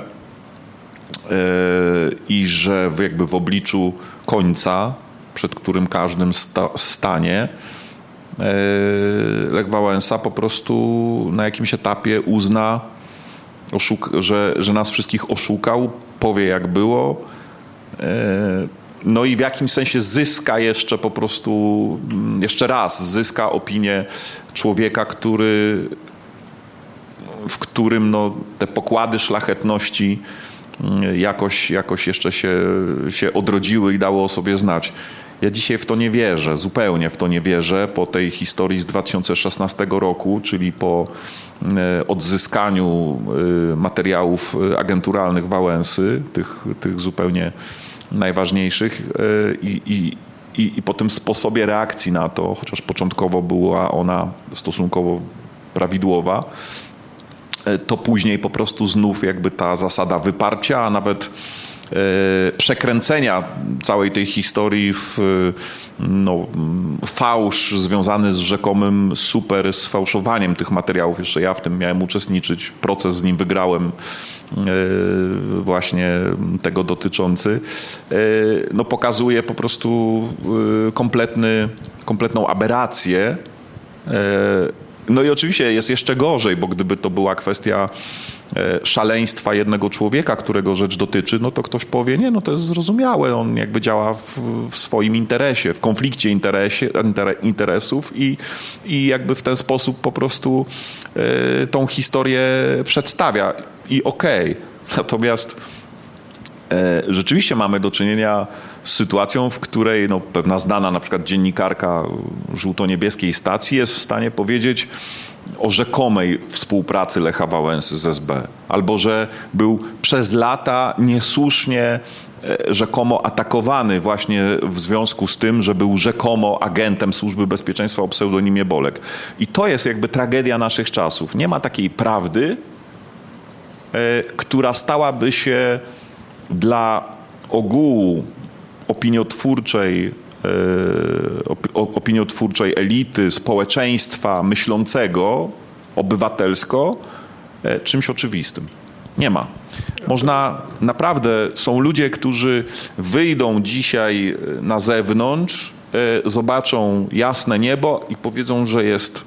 i że jakby w obliczu końca, przed którym każdym sta- stanie, Lech Wałęsa po prostu na jakimś etapie uzna, oszuk- że, że nas wszystkich oszukał, powie jak było, no i w jakimś sensie zyska jeszcze po prostu, jeszcze raz zyska opinię człowieka, który, w którym no, te pokłady szlachetności jakoś, jakoś jeszcze się, się odrodziły i dało o sobie znać. Ja dzisiaj w to nie wierzę, zupełnie w to nie wierzę po tej historii z dwa tysiące szesnastego roku, czyli po odzyskaniu materiałów agenturalnych Wałęsy, tych, tych zupełnie najważniejszych i, i, i, i po tym sposobie reakcji na to, chociaż początkowo była ona stosunkowo prawidłowa, to później po prostu znów jakby ta zasada wyparcia, a nawet przekręcenia całej tej historii w no, fałsz związany z rzekomym super sfałszowaniem tych materiałów. Jeszcze ja w tym miałem uczestniczyć, proces z nim wygrałem właśnie tego dotyczący. No, pokazuje po prostu kompletny, kompletną aberrację. No i oczywiście jest jeszcze gorzej, bo gdyby to była kwestia szaleństwa jednego człowieka, którego rzecz dotyczy, no to ktoś powie, nie, no to jest zrozumiałe, on jakby działa w, w swoim interesie, w konflikcie interesie, interesów i, i jakby w ten sposób po prostu y, tą historię przedstawia i okej. Okay. Natomiast y, rzeczywiście mamy do czynienia z sytuacją, w której no, pewna znana na przykład dziennikarka żółto-niebieskiej stacji jest w stanie powiedzieć o rzekomej współpracy Lecha Wałęsy z S B, albo że był przez lata niesłusznie rzekomo atakowany właśnie w związku z tym, że był rzekomo agentem Służby Bezpieczeństwa o pseudonimie Bolek. I to jest jakby tragedia naszych czasów. Nie ma takiej prawdy, która stałaby się dla ogółu opiniotwórczej opiniotwórczej elity, społeczeństwa myślącego obywatelsko czymś oczywistym. Nie ma. Można, naprawdę są ludzie, którzy wyjdą dzisiaj na zewnątrz, zobaczą jasne niebo i powiedzą, że jest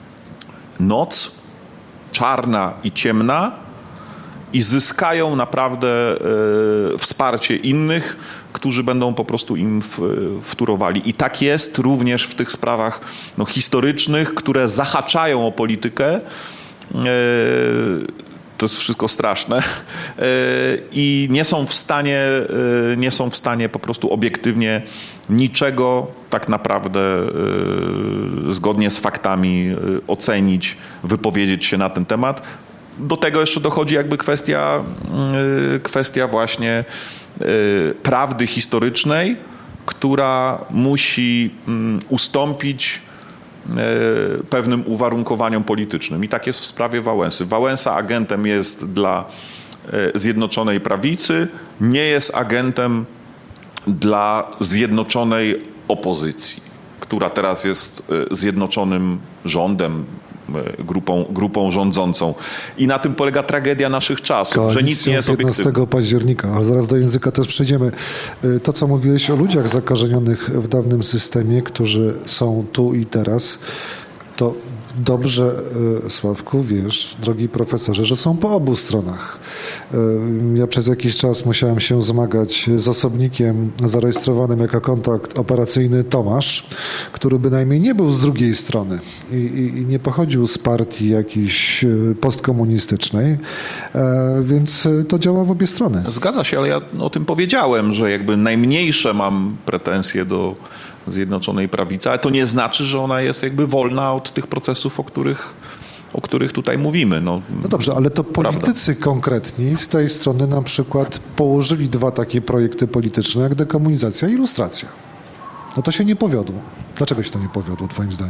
noc, czarna i ciemna i zyskają naprawdę wsparcie innych, którzy będą po prostu im wtórowali. I tak jest również w tych sprawach no, historycznych, które zahaczają o politykę, to jest wszystko straszne i nie są w stanie, nie są w stanie po prostu obiektywnie niczego tak naprawdę zgodnie z faktami ocenić, wypowiedzieć się na ten temat. Do tego jeszcze dochodzi jakby kwestia, kwestia właśnie prawdy historycznej, która musi ustąpić pewnym uwarunkowaniom politycznym. I tak jest w sprawie Wałęsy. Wałęsa agentem jest dla Zjednoczonej Prawicy, nie jest agentem dla Zjednoczonej Opozycji, która teraz jest zjednoczonym rządem, grupą, grupą rządzącą. I na tym polega tragedia naszych czasów, Koalicją że nic nie jest obiektywne. piętnastego października, ale zaraz do języka też przejdziemy. To, co mówiłeś o ludziach zakażenionych w dawnym systemie, którzy są tu i teraz, to dobrze, Sławku, wiesz, drogi profesorze, że są po obu stronach. Ja przez jakiś czas musiałem się zmagać z osobnikiem zarejestrowanym jako kontakt operacyjny Tomasz, który bynajmniej nie był z drugiej strony i, i, i nie pochodził z partii jakiejś postkomunistycznej, więc to działa w obie strony. Zgadza się, ale ja o tym powiedziałem, że jakby najmniejsze mam pretensje do Zjednoczonej Prawicy, ale to nie znaczy, że ona jest jakby wolna od tych procesów, o których, o których tutaj mówimy. No, no dobrze, ale to politycy prawda. Konkretni z tej strony na przykład położyli dwa takie projekty polityczne jak dekomunizacja i ilustracja. No to się nie powiodło. Dlaczego się to nie powiodło, twoim zdaniem?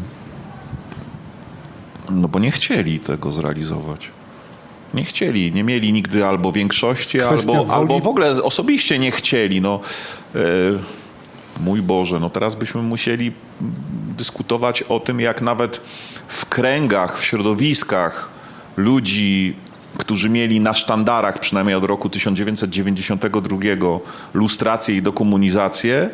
No bo nie chcieli tego zrealizować. Nie chcieli, nie mieli nigdy albo większości, albo, woli... albo w ogóle osobiście nie chcieli. No, yy... Mój Boże, no teraz byśmy musieli dyskutować o tym, jak nawet w kręgach, w środowiskach ludzi, którzy mieli na sztandarach, przynajmniej od roku tysiąc dziewięćset dziewięćdziesiątego drugiego, lustrację i dekomunizację,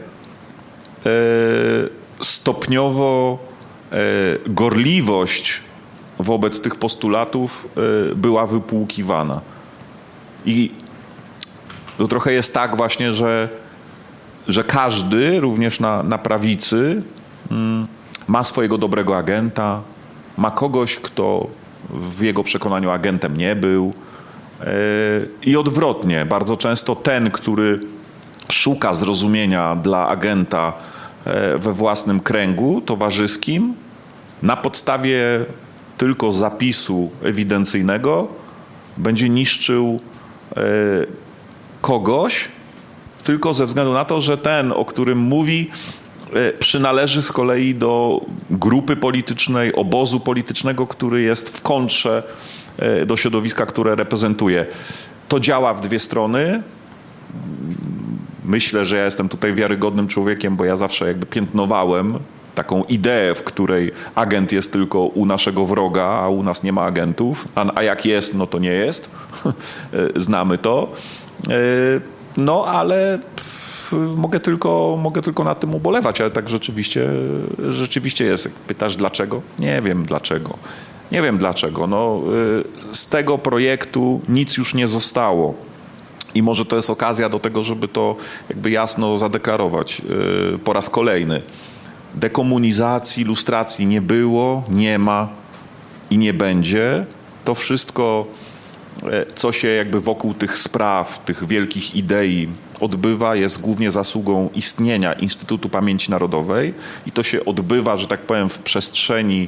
stopniowo gorliwość wobec tych postulatów była wypłukiwana. I to trochę jest tak właśnie, że że każdy, również na, na prawicy, mm, ma swojego dobrego agenta, ma kogoś, kto w jego przekonaniu agentem nie był. Yy, I odwrotnie, bardzo często ten, który szuka zrozumienia dla agenta yy, we własnym kręgu towarzyskim, na podstawie tylko zapisu ewidencyjnego będzie niszczył yy, kogoś, tylko ze względu na to, że ten, o którym mówi, przynależy z kolei do grupy politycznej, obozu politycznego, który jest w kontrze do środowiska, które reprezentuje. To działa w dwie strony. Myślę, że ja jestem tutaj wiarygodnym człowiekiem, bo ja zawsze jakby piętnowałem taką ideę, w której agent jest tylko u naszego wroga, a u nas nie ma agentów. A, a jak jest, no to nie jest. Znamy to. No, ale mogę tylko, mogę tylko nad tym ubolewać, ale tak rzeczywiście, rzeczywiście jest. Jak pytasz dlaczego? Nie wiem dlaczego. Nie wiem dlaczego. No, z tego projektu nic już nie zostało. I może to jest okazja do tego, żeby to jakby jasno zadeklarować po raz kolejny. Dekomunizacji, lustracji nie było, nie ma i nie będzie. To wszystko, co się jakby wokół tych spraw, tych wielkich idei odbywa, jest głównie zasługą istnienia Instytutu Pamięci Narodowej i to się odbywa, że tak powiem, w przestrzeni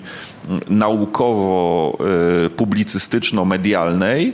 naukowo-publicystyczno-medialnej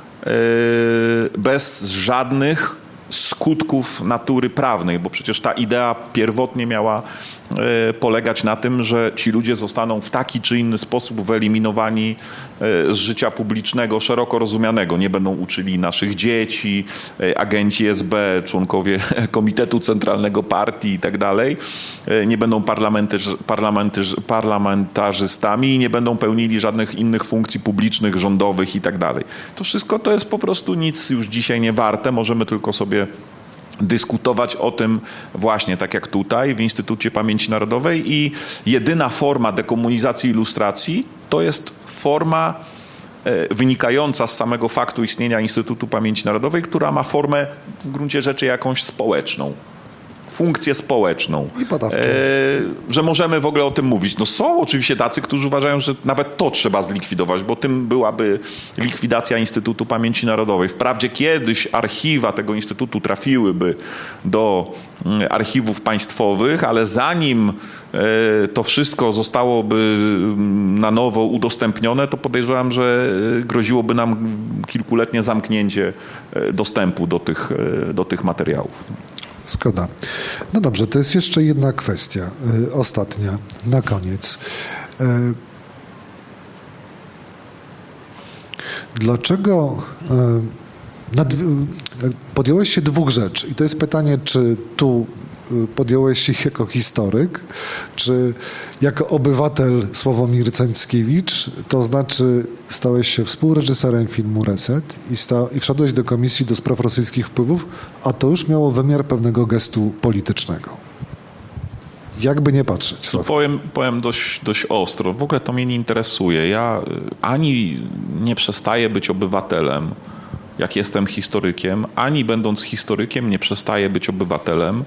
bez żadnych skutków natury prawnej, bo przecież ta idea pierwotnie miała polegać na tym, że ci ludzie zostaną w taki czy inny sposób wyeliminowani z życia publicznego, szeroko rozumianego. Nie będą uczyli naszych dzieci, agenci S B, członkowie Komitetu Centralnego Partii i tak dalej. Nie będą parlamentarz, parlamentarz, parlamentarzystami i nie będą pełnili żadnych innych funkcji publicznych, rządowych i tak dalej. To wszystko to jest po prostu nic już dzisiaj nie warte. Możemy tylko sobie dyskutować o tym właśnie tak jak tutaj w Instytucie Pamięci Narodowej i jedyna forma dekomunizacji i ilustracji to jest forma wynikająca z samego faktu istnienia Instytutu Pamięci Narodowej, która ma formę w gruncie rzeczy jakąś społeczną. funkcję społeczną. I badawczą. E, że możemy w ogóle o tym mówić. No są oczywiście tacy, którzy uważają, że nawet to trzeba zlikwidować, bo tym byłaby likwidacja Instytutu Pamięci Narodowej. Wprawdzie kiedyś archiwa tego instytutu trafiłyby do archiwów państwowych, ale zanim to wszystko zostałoby na nowo udostępnione, to podejrzewam, że groziłoby nam kilkuletnie zamknięcie dostępu do tych, do tych materiałów. Zgoda. No dobrze, to jest jeszcze jedna kwestia, ostatnia, na koniec. Dlaczego nad, podjąłeś się dwóch rzeczy i to jest pytanie, czy tu podjąłeś się jako historyk, czy jako obywatel Sławomir Cęckiewicz, to znaczy stałeś się współreżyserem filmu Reset i, sta, i wszedłeś do Komisji do Spraw Rosyjskich Wpływów, a to już miało wymiar pewnego gestu politycznego. Jakby nie patrzeć. No powiem powiem dość, dość ostro. W ogóle to mnie nie interesuje. Ja ani nie przestaję być obywatelem, jak jestem historykiem, ani będąc historykiem nie przestaję być obywatelem.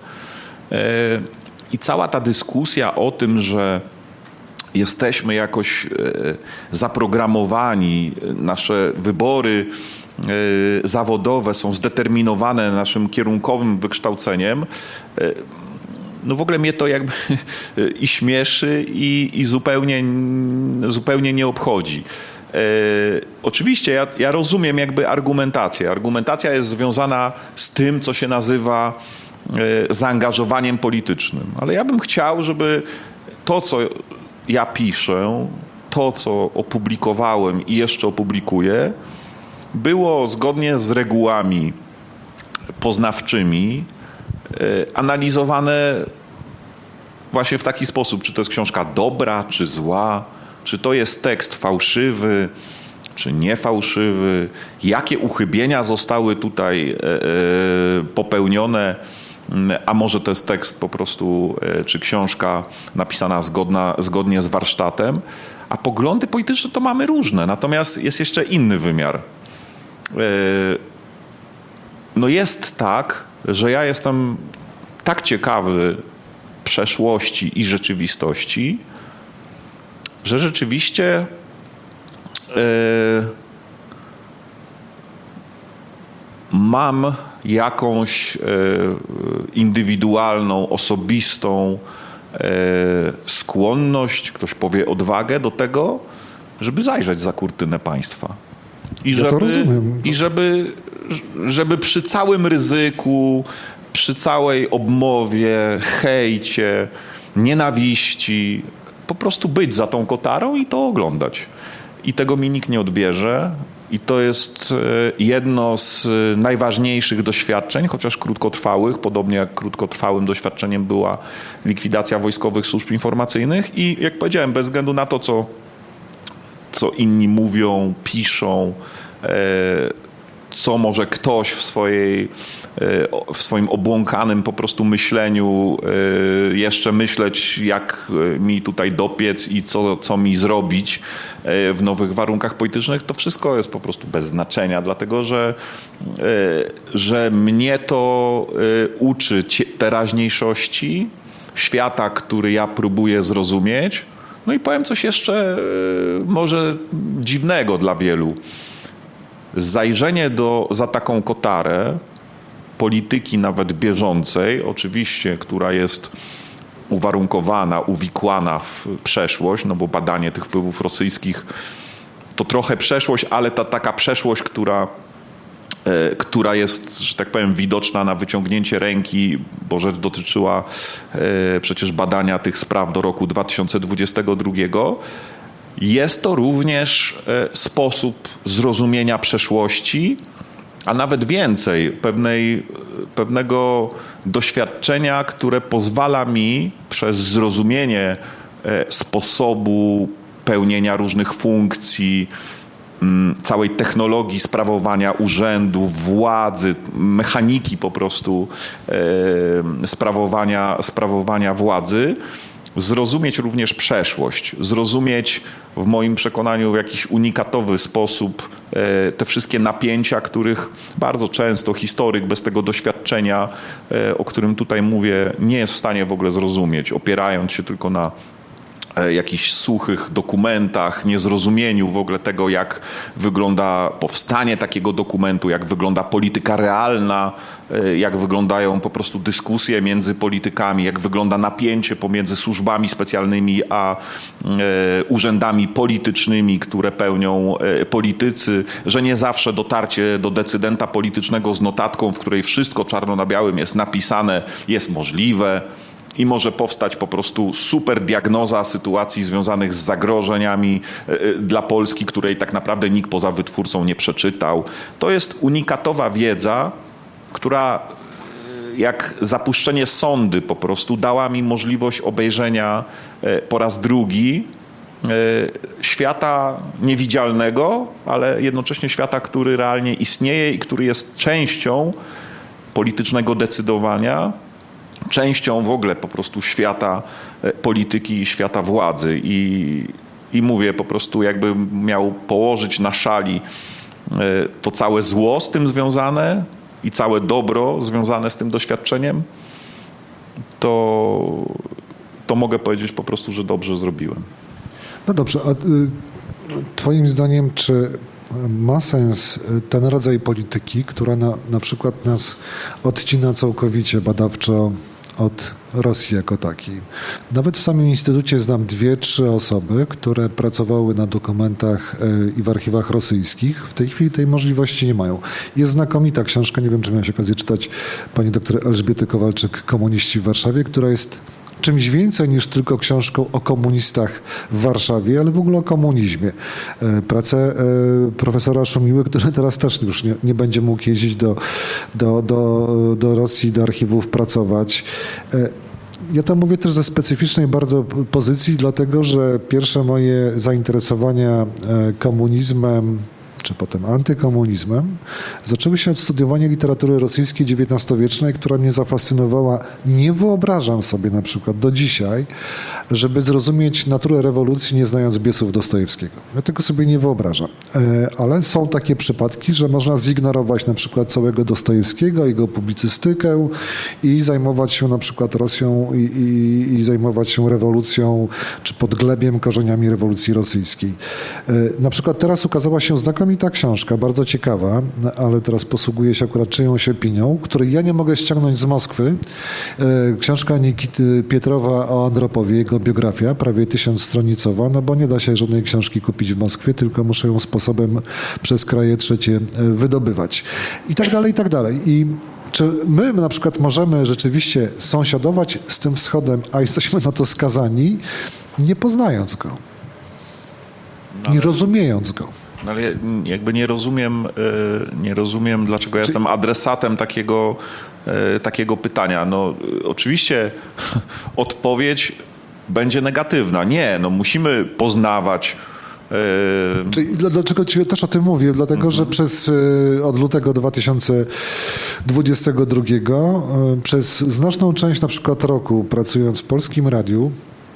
I cała ta dyskusja o tym, że jesteśmy jakoś zaprogramowani, nasze wybory zawodowe są zdeterminowane naszym kierunkowym wykształceniem, no w ogóle mnie to jakby i śmieszy i, i zupełnie, zupełnie nie obchodzi. E, oczywiście ja, ja rozumiem jakby argumentację. Argumentacja jest związana z tym, co się nazywa e, zaangażowaniem politycznym. Ale ja bym chciał, żeby to, co ja piszę, to, co opublikowałem i jeszcze opublikuję, było zgodnie z regułami poznawczymi analizowane właśnie w taki sposób, czy to jest książka dobra, czy zła, czy to jest tekst fałszywy, czy niefałszywy, jakie uchybienia zostały tutaj popełnione, a może to jest tekst po prostu, czy książka napisana zgodna, zgodnie z warsztatem, a poglądy polityczne to mamy różne, natomiast jest jeszcze inny wymiar. No jest tak, że ja jestem tak ciekawy przeszłości i rzeczywistości, że rzeczywiście yy, mam jakąś yy, indywidualną, osobistą yy, skłonność, ktoś powie odwagę do tego, żeby zajrzeć za kurtynę państwa. I ja żeby, to rozumiem. I żeby, żeby przy całym ryzyku, przy całej obmowie, hejcie, nienawiści, po prostu być za tą kotarą i to oglądać. I tego mi nikt nie odbierze. I to jest jedno z najważniejszych doświadczeń, chociaż krótkotrwałych, podobnie jak krótkotrwałym doświadczeniem była likwidacja wojskowych służb informacyjnych. I jak powiedziałem, bez względu na to, co, co inni mówią, piszą, co może ktoś w swojej, w swoim obłąkanym po prostu myśleniu jeszcze myśleć, jak mi tutaj dopiec i co, co mi zrobić w nowych warunkach politycznych, to wszystko jest po prostu bez znaczenia, dlatego że, że mnie to uczy teraźniejszości, świata, który ja próbuję zrozumieć. No i powiem coś jeszcze może dziwnego dla wielu. Zajrzenie do, za taką kotarę polityki nawet bieżącej, oczywiście, która jest uwarunkowana, uwikłana w przeszłość, no bo badanie tych wpływów rosyjskich to trochę przeszłość, ale ta taka przeszłość, która, e, która jest, że tak powiem, widoczna na wyciągnięcie ręki, bo rzecz dotyczyła e, przecież badania tych spraw do roku dwa tysiące dwudziestego drugiego. Jest to również sposób zrozumienia przeszłości, a nawet więcej, pewnej, pewnego doświadczenia, które pozwala mi przez zrozumienie sposobu pełnienia różnych funkcji, całej technologii sprawowania urzędów, władzy, mechaniki po prostu sprawowania, sprawowania władzy, zrozumieć również przeszłość, zrozumieć w moim przekonaniu w jakiś unikatowy sposób te wszystkie napięcia, których bardzo często historyk bez tego doświadczenia, o którym tutaj mówię, nie jest w stanie w ogóle zrozumieć, opierając się tylko na jakichś suchych dokumentach, niezrozumieniu w ogóle tego, jak wygląda powstanie takiego dokumentu, jak wygląda polityka realna, jak wyglądają po prostu dyskusje między politykami, jak wygląda napięcie pomiędzy służbami specjalnymi a urzędami politycznymi, które pełnią politycy, że nie zawsze dotarcie do decydenta politycznego z notatką, w której wszystko czarno na białym jest napisane, jest możliwe. I może powstać po prostu super diagnoza sytuacji związanych z zagrożeniami dla Polski, której tak naprawdę nikt poza wytwórcą nie przeczytał. To jest unikatowa wiedza, która jak zapuszczenie sondy po prostu dała mi możliwość obejrzenia po raz drugi świata niewidzialnego, ale jednocześnie świata, który realnie istnieje i który jest częścią politycznego decydowania, częścią w ogóle po prostu świata polityki i świata władzy. I, i mówię po prostu, jakbym miał położyć na szali to całe zło z tym związane i całe dobro związane z tym doświadczeniem, to, to mogę powiedzieć po prostu, że dobrze zrobiłem. No dobrze, a y, twoim zdaniem, czy ma sens ten rodzaj polityki, która na, na przykład nas odcina całkowicie badawczo od Rosji jako takiej? Nawet w samym instytucie znam dwie, trzy osoby, które pracowały na dokumentach i w archiwach rosyjskich. W tej chwili tej możliwości nie mają. Jest znakomita książka, nie wiem, czy miałeś okazję czytać, pani doktor Elżbiety Kowalczyk, Komuniści w Warszawie, która jest czymś więcej niż tylko książką o komunistach w Warszawie, ale w ogóle o komunizmie. Pracę profesora Szumiły, który teraz też już nie, nie będzie mógł jeździć do, do, do, do Rosji, do archiwów pracować. Ja tam mówię też ze specyficznej bardzo pozycji, dlatego że pierwsze moje zainteresowania komunizmem czy potem antykomunizmem, zaczęły się od studiowania literatury rosyjskiej dziewiętnastowiecznej, która mnie zafascynowała. Nie wyobrażam sobie na przykład do dzisiaj, żeby zrozumieć naturę rewolucji, nie znając Biesów Dostojewskiego. Ja tego sobie nie wyobrażam. Ale są takie przypadki, że można zignorować na przykład całego Dostojewskiego, jego publicystykę i zajmować się na przykład Rosją i, i, i zajmować się rewolucją, czy podglebiem, korzeniami rewolucji rosyjskiej. Na przykład teraz ukazała się znakomita ta książka, bardzo ciekawa, ale teraz posługuje się akurat czyjąś opinią, której ja nie mogę ściągnąć z Moskwy. Książka Nikity Pietrowa o Andropowie, jego biografia, prawie tysiącstronicowa, no bo nie da się żadnej książki kupić w Moskwie, tylko muszę ją sposobem przez kraje trzecie wydobywać. I tak dalej, i tak dalej. I czy my na przykład możemy rzeczywiście sąsiadować z tym wschodem, a jesteśmy na to skazani, nie poznając go, nie rozumiejąc go? No ale jakby nie rozumiem, nie rozumiem, dlaczego ja Czy... jestem adresatem takiego, takiego pytania. No oczywiście odpowiedź będzie negatywna. Nie, no musimy poznawać. Czyli dlaczego ci też o tym mówię? Dlatego, mhm. że przez od lutego dwa tysiące dwudziestego drugiego przez znaczną część na przykład roku pracując w Polskim Radiu,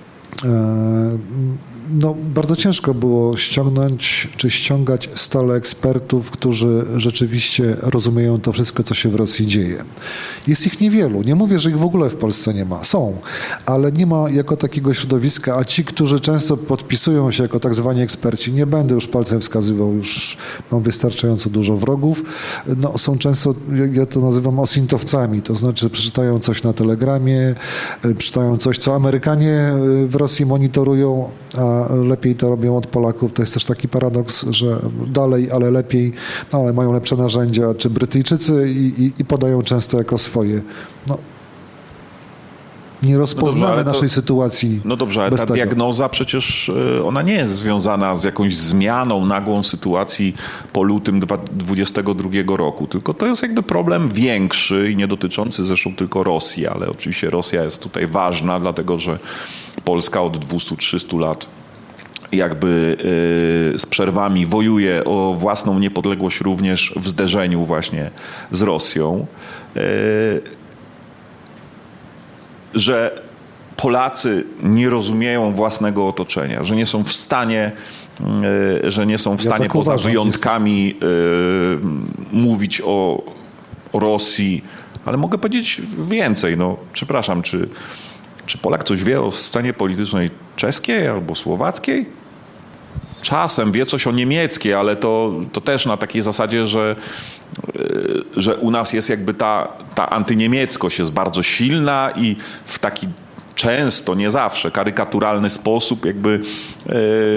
no, bardzo ciężko było ściągnąć czy ściągać stale ekspertów, którzy rzeczywiście rozumieją to wszystko, co się w Rosji dzieje. Jest ich niewielu. Nie mówię, że ich w ogóle w Polsce nie ma. Są, ale nie ma jako takiego środowiska, a ci, którzy często podpisują się jako tak zwani eksperci, nie będę już palcem wskazywał, już mam wystarczająco dużo wrogów, no, są często, ja to nazywam osintowcami, to znaczy przeczytają coś na Telegramie, przeczytają coś, co Amerykanie w Rosji monitorują, a lepiej to robią od Polaków. To jest też taki paradoks, że dalej, ale lepiej, no ale mają lepsze narzędzia, czy Brytyjczycy i, i, i podają często jako swoje. No, nie rozpoznamy no dobrze, naszej to, sytuacji. No dobrze, ale ta tego. diagnoza przecież ona nie jest związana z jakąś zmianą, nagłą sytuacji po lutym dwudziestego drugiego roku, tylko to jest jakby problem większy i nie dotyczący zresztą tylko Rosji, ale oczywiście Rosja jest tutaj ważna, dlatego że Polska od dwustu trzystu lat jakby y, z przerwami wojuje o własną niepodległość również w zderzeniu właśnie z Rosją. Y, że Polacy nie rozumieją własnego otoczenia, że nie są w stanie, że nie są w stanie ja tak poza uważam, wyjątkami jest... mówić o, o Rosji, ale mogę powiedzieć więcej. No, przepraszam, czy, czy Polak coś wie o scenie politycznej czeskiej albo słowackiej? Czasem wie coś o niemieckiej, ale to, to też na takiej zasadzie, że, że u nas jest jakby ta, ta antyniemieckość jest bardzo silna i w taki często, nie zawsze, karykaturalny sposób jakby e,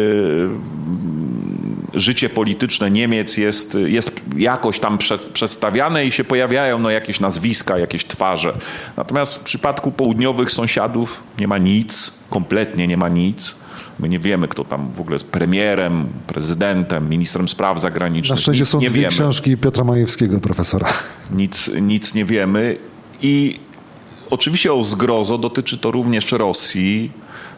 życie polityczne Niemiec jest, jest jakoś tam przed, przedstawiane i się pojawiają no, jakieś nazwiska, jakieś twarze. Natomiast w przypadku południowych sąsiadów nie ma nic, kompletnie nie ma nic. My nie wiemy, kto tam w ogóle jest premierem, prezydentem, ministrem spraw zagranicznych. Na szczęście nic są nie dwie wiemy. książki Piotra Majewskiego, profesora. Nic, nic nie wiemy i oczywiście o zgrozo dotyczy to również Rosji.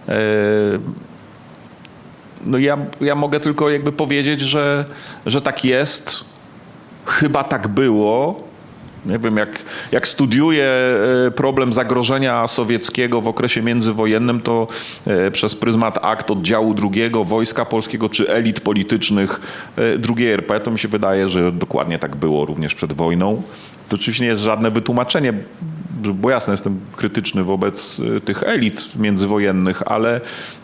No ja, ja mogę tylko jakby powiedzieć, że, że tak jest. Chyba tak było. Nie wiem, jak, jak studiuję problem zagrożenia sowieckiego w okresie międzywojennym, to przez pryzmat akt oddziału drugiego Wojska Polskiego czy elit politycznych drugiej R P, to mi się wydaje, że dokładnie tak było również przed wojną. To oczywiście nie jest żadne wytłumaczenie, bo jasne, jestem krytyczny wobec tych elit międzywojennych, ale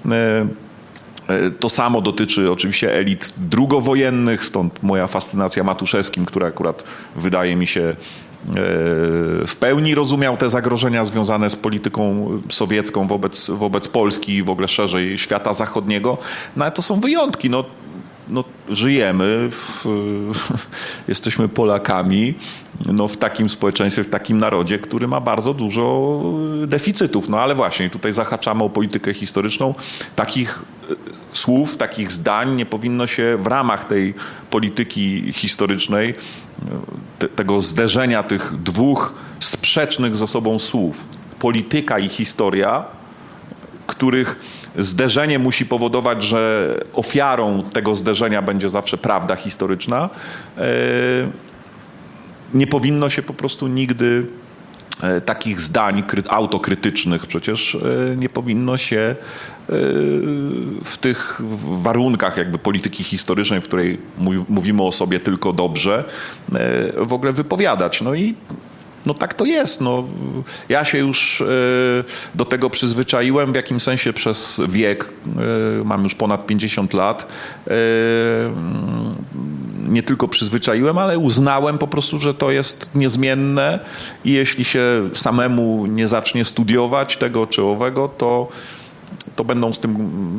to samo dotyczy oczywiście elit drugowojennych, stąd moja fascynacja Matuszewskim, który akurat wydaje mi się w pełni rozumiał te zagrożenia związane z polityką sowiecką wobec, wobec Polski i w ogóle szerzej świata zachodniego. No ale to są wyjątki. No, no, żyjemy, w, jesteśmy Polakami, no, w takim społeczeństwie, w takim narodzie, który ma bardzo dużo deficytów. No ale właśnie, tutaj zahaczamy o politykę historyczną. Takich słów, takich zdań nie powinno się w ramach tej polityki historycznej, te, tego zderzenia tych dwóch sprzecznych ze sobą słów, polityka i historia, których zderzenie musi powodować, że ofiarą tego zderzenia będzie zawsze prawda historyczna, nie powinno się po prostu nigdy takich zdań autokrytycznych przecież nie powinno się w tych warunkach jakby polityki historycznej, w której mówimy o sobie tylko dobrze, w ogóle wypowiadać. No i no tak to jest. No, ja się już do tego przyzwyczaiłem w jakimś sensie przez wiek. Mam już ponad pięćdziesiąt lat. Nie tylko przyzwyczaiłem, ale uznałem po prostu, że to jest niezmienne i jeśli się samemu nie zacznie studiować tego czy owego, to to będą z tym,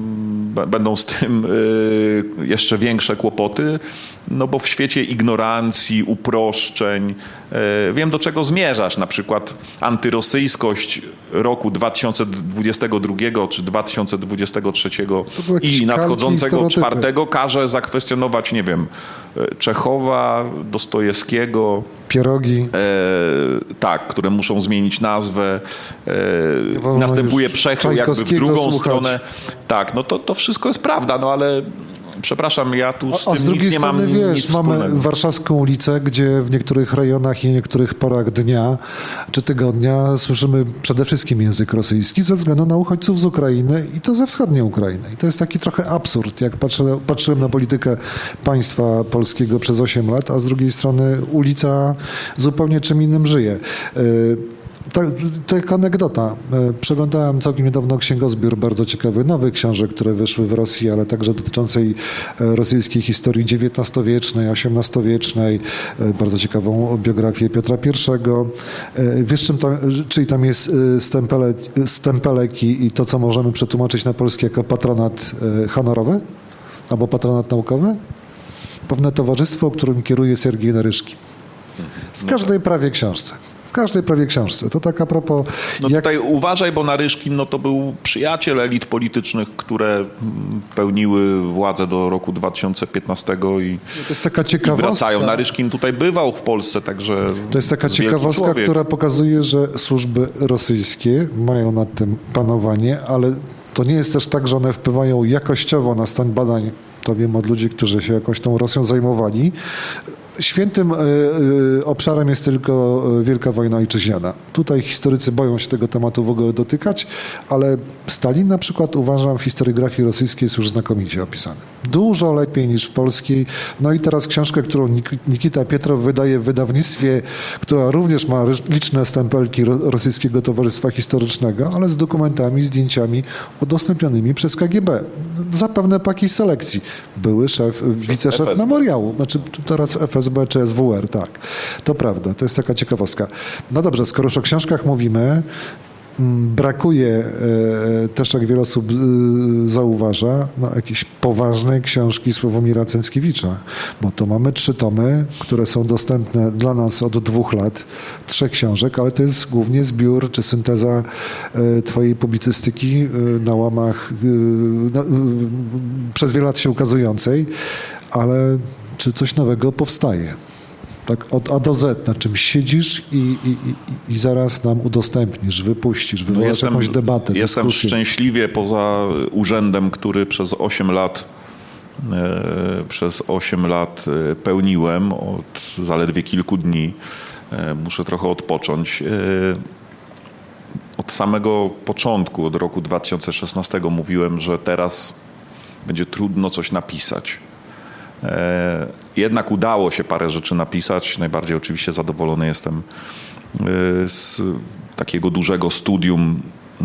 będą z tym jeszcze większe kłopoty, no bo w świecie ignorancji, uproszczeń, wiem do czego zmierzasz, na przykład antyrosyjskość roku dwa tysiące dwudziestego drugiego czy dwa tysiące dwudziestego trzeciego i nadchodzącego czwartego każe zakwestionować, nie wiem, Czechowa, Dostojewskiego. Pierogi. E, tak, które muszą zmienić nazwę. E, następuje przechył jakby w drugą słuchać. stronę. Tak, no to, to wszystko jest prawda, no ale przepraszam, ja tu z a, tym a z drugiej nic nie strony, mam wiesz, nic mamy wspólnego. warszawską ulicę, gdzie w niektórych rejonach i niektórych porach dnia czy tygodnia słyszymy przede wszystkim język rosyjski ze względu na uchodźców z Ukrainy i to ze wschodniej Ukrainy. I to jest taki trochę absurd, jak patrzę, patrzyłem na politykę państwa polskiego przez osiem lat, a z drugiej strony ulica zupełnie czym innym żyje. Tak, tak anegdota. Przeglądałem całkiem niedawno księgozbiór bardzo ciekawy nowych książek, które wyszły w Rosji, ale także dotyczącej rosyjskiej historii dziewiętnastowiecznej, osiemnastowiecznej. Bardzo ciekawą biografię Piotra Pierwszego. Wiesz, czym tam, czyli tam jest stempelek, stempelek i, i to, co możemy przetłumaczyć na polski jako patronat honorowy albo patronat naukowy? Pewne towarzystwo, którym kieruje Sergiej Naryszkin. W każdej prawie książce. W każdej prawie książce. To tak a propos... No jak... tutaj uważaj, bo Naryszkin no to był przyjaciel elit politycznych, które pełniły władzę do roku dwa tysiące piętnastego i, to jest taka i wracają. Naryszkin tutaj bywał w Polsce, także to jest taka ciekawostka, człowiek. która pokazuje, że służby rosyjskie mają nad tym panowanie, ale to nie jest też tak, że one wpływają jakościowo na stan badań. To wiem od ludzi, którzy się jakoś tą Rosją zajmowali. Świętym y, y, obszarem jest tylko Wielka Wojna Ojczyźniana. Tutaj historycy boją się tego tematu w ogóle dotykać, ale Stalin na przykład uważam w historiografii rosyjskiej jest już znakomicie opisany. Dużo lepiej niż w polskiej. No i teraz książkę, którą Nik- Nikita Pietrow wydaje w wydawnictwie, która również ma liczne stempelki ro- Rosyjskiego Towarzystwa Historycznego, ale z dokumentami, zdjęciami udostępnionymi przez K G B. Zapewne po jakiejś selekcji. Były szef, wiceszef F S B. memoriału, znaczy teraz F S B czy S W R, tak. To prawda, to jest taka ciekawostka. No dobrze, skoro już o książkach mówimy, brakuje e, też, jak wiele osób e, zauważa, no, jakiejś poważnej książki Sławomira Cęckiewicza, bo to mamy trzy tomy, które są dostępne dla nas od dwóch lat, trzech książek, ale to jest głównie zbiór czy synteza e, twojej publicystyki e, na łamach e, na, e, przez wiele lat się ukazującej, ale czy coś nowego powstaje? Tak od A do Z, na czym siedzisz i, i, i, i zaraz nam udostępnisz, wypuścisz, wywołasz jestem, jakąś debatę, Jestem dyskusję. szczęśliwie poza urzędem, który przez osiem lat e, przez osiem lat e, pełniłem, od zaledwie kilku dni. E, muszę trochę odpocząć. E, od samego początku, od roku dwa tysiące szesnastego mówiłem, że teraz będzie trudno coś napisać. Jednak udało się parę rzeczy napisać. Najbardziej oczywiście zadowolony jestem z takiego dużego studium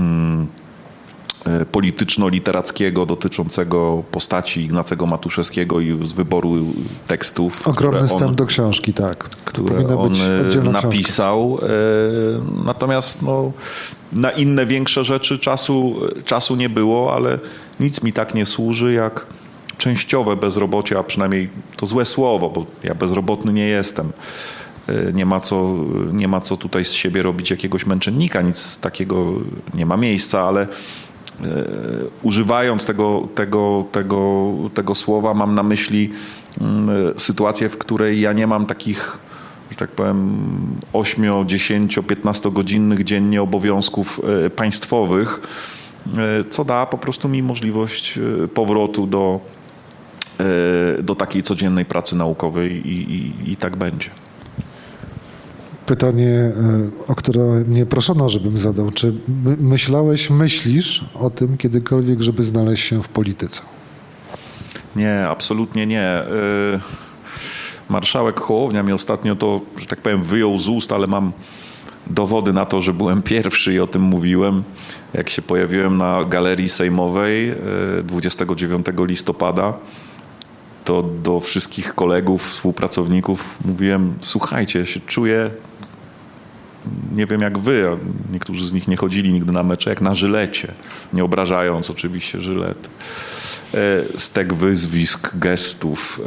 polityczno-literackiego dotyczącego postaci Ignacego Matuszewskiego i z wyboru tekstów. Ogromny wstęp do książki, tak. Które on napisał. Książka. Natomiast no, na inne większe rzeczy czasu, czasu nie było, ale nic mi tak nie służy jak częściowe bezrobocie, a przynajmniej to złe słowo, bo ja bezrobotny nie jestem. Nie ma co, nie ma co tutaj z siebie robić jakiegoś męczennika, nic takiego nie ma miejsca, ale e, używając tego, tego, tego, tego słowa mam na myśli m, sytuację, w której ja nie mam takich, że tak powiem, osiem, dziesięć, piętnastogodzinnych dziennie obowiązków e, państwowych, e, co da po prostu mi możliwość e, powrotu do do takiej codziennej pracy naukowej i, i, i tak będzie. Pytanie, o które mnie proszono, żebym zadał. Czy myślałeś, myślisz o tym kiedykolwiek, żeby znaleźć się w polityce? Nie, absolutnie nie. Marszałek Hołownia mi ostatnio to, że tak powiem, wyjął z ust, ale mam dowody na to, że byłem pierwszy i o tym mówiłem. Jak się pojawiłem na galerii sejmowej dwudziestego dziewiątego listopada, to do wszystkich kolegów, współpracowników mówiłem, słuchajcie, się czuję, nie wiem jak wy, a niektórzy z nich nie chodzili nigdy na mecze, jak na Żylecie, nie obrażając oczywiście Żylet. Stek wyzwisk, gestów,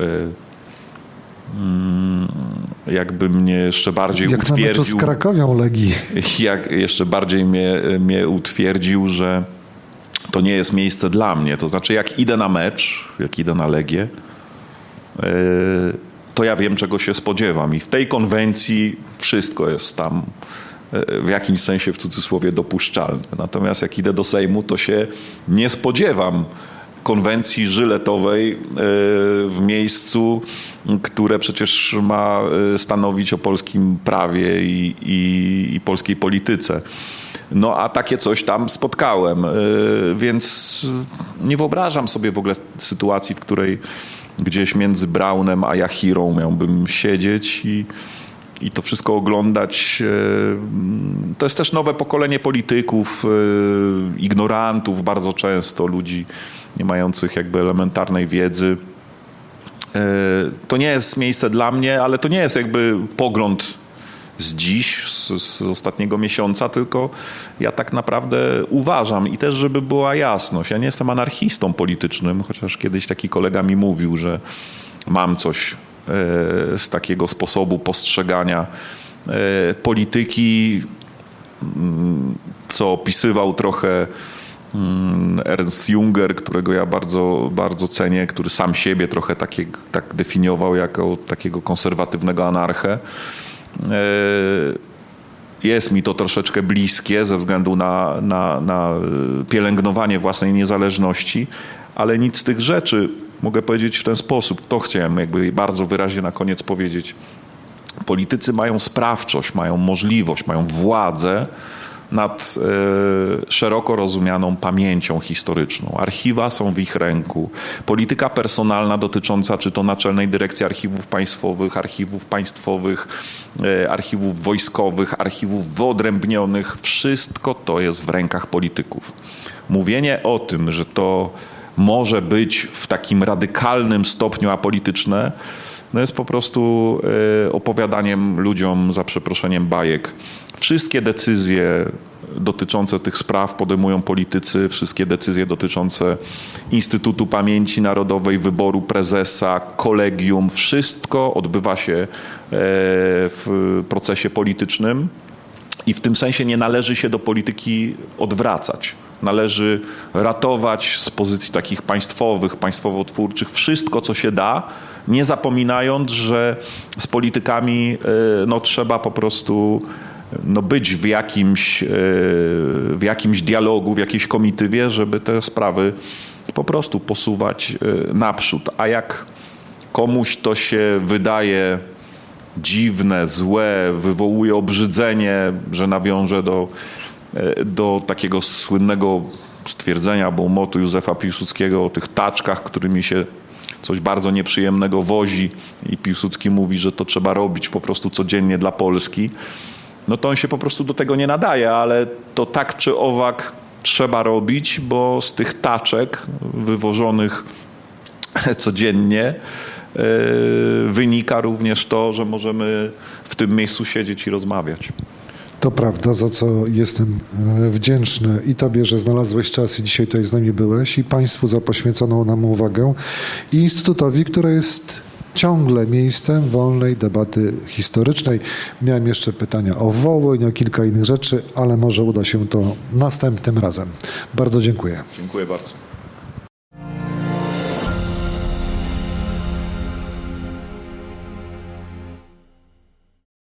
jakby mnie jeszcze bardziej jak utwierdził. Jak na meczu z Krakowią Legii. Jak jeszcze bardziej mnie, mnie utwierdził, że to nie jest miejsce dla mnie. To znaczy, jak idę na mecz, jak idę na Legię, to ja wiem, czego się spodziewam. I w tej konwencji wszystko jest tam w jakimś sensie, w cudzysłowie, dopuszczalne. Natomiast jak idę do Sejmu, to się nie spodziewam konwencji żyletowej w miejscu, które przecież ma stanowić o polskim prawie i, i, i polskiej polityce. No a takie coś tam spotkałem, więc nie wyobrażam sobie w ogóle sytuacji, w której gdzieś między Braunem a Jachirą miałbym siedzieć i, i to wszystko oglądać. To jest też nowe pokolenie polityków, ignorantów bardzo często, ludzi nie mających jakby elementarnej wiedzy. To nie jest miejsce dla mnie, ale to nie jest jakby pogląd z dziś, z, z ostatniego miesiąca, tylko ja tak naprawdę uważam i też, żeby była jasność, ja nie jestem anarchistą politycznym, chociaż kiedyś taki kolega mi mówił, że mam coś e, z takiego sposobu postrzegania e, polityki, m, co opisywał trochę m, Ernst Junger, którego ja bardzo, bardzo cenię, który sam siebie trochę takie, tak definiował jako takiego konserwatywnego anarchę. Jest mi to troszeczkę bliskie ze względu na, na, na pielęgnowanie własnej niezależności, ale nic z tych rzeczy, mogę powiedzieć w ten sposób, to chciałem jakby bardzo wyraźnie na koniec powiedzieć. Politycy mają sprawczość, mają możliwość, mają władzę nad e, szeroko rozumianą pamięcią historyczną. Archiwa są w ich ręku. Polityka personalna dotycząca czy to Naczelnej Dyrekcji Archiwów Państwowych, archiwów państwowych, e, archiwów wojskowych, archiwów wyodrębnionych, wszystko to jest w rękach polityków. Mówienie o tym, że to może być w takim radykalnym stopniu apolityczne, no jest po prostu y, opowiadaniem ludziom, za przeproszeniem, bajek. Wszystkie decyzje dotyczące tych spraw podejmują politycy, wszystkie decyzje dotyczące Instytutu Pamięci Narodowej, wyboru prezesa, kolegium, wszystko odbywa się y, w procesie politycznym i w tym sensie nie należy się do polityki odwracać. Należy ratować z pozycji takich państwowych, państwowo-twórczych wszystko, co się da, nie zapominając, że z politykami no, trzeba po prostu no, być w jakimś, w jakimś dialogu, w jakiejś komitywie, żeby te sprawy po prostu posuwać naprzód. A jak komuś to się wydaje dziwne, złe, wywołuje obrzydzenie, że nawiąże do, do takiego słynnego stwierdzenia albo motu Józefa Piłsudskiego o tych taczkach, którymi się coś bardzo nieprzyjemnego wozi i Piłsudski mówi, że to trzeba robić po prostu codziennie dla Polski, no to on się po prostu do tego nie nadaje, ale to tak czy owak trzeba robić, bo z tych taczek wywożonych codziennie wynika również to, że możemy w tym miejscu siedzieć i rozmawiać. To prawda, za co jestem wdzięczny i Tobie, że znalazłeś czas i dzisiaj tutaj z nami byłeś, i Państwu za poświęconą nam uwagę, i Instytutowi, który jest ciągle miejscem wolnej debaty historycznej. Miałem jeszcze pytania o Wołyń, o kilka innych rzeczy, ale może uda się to następnym razem. Bardzo dziękuję. Dziękuję bardzo.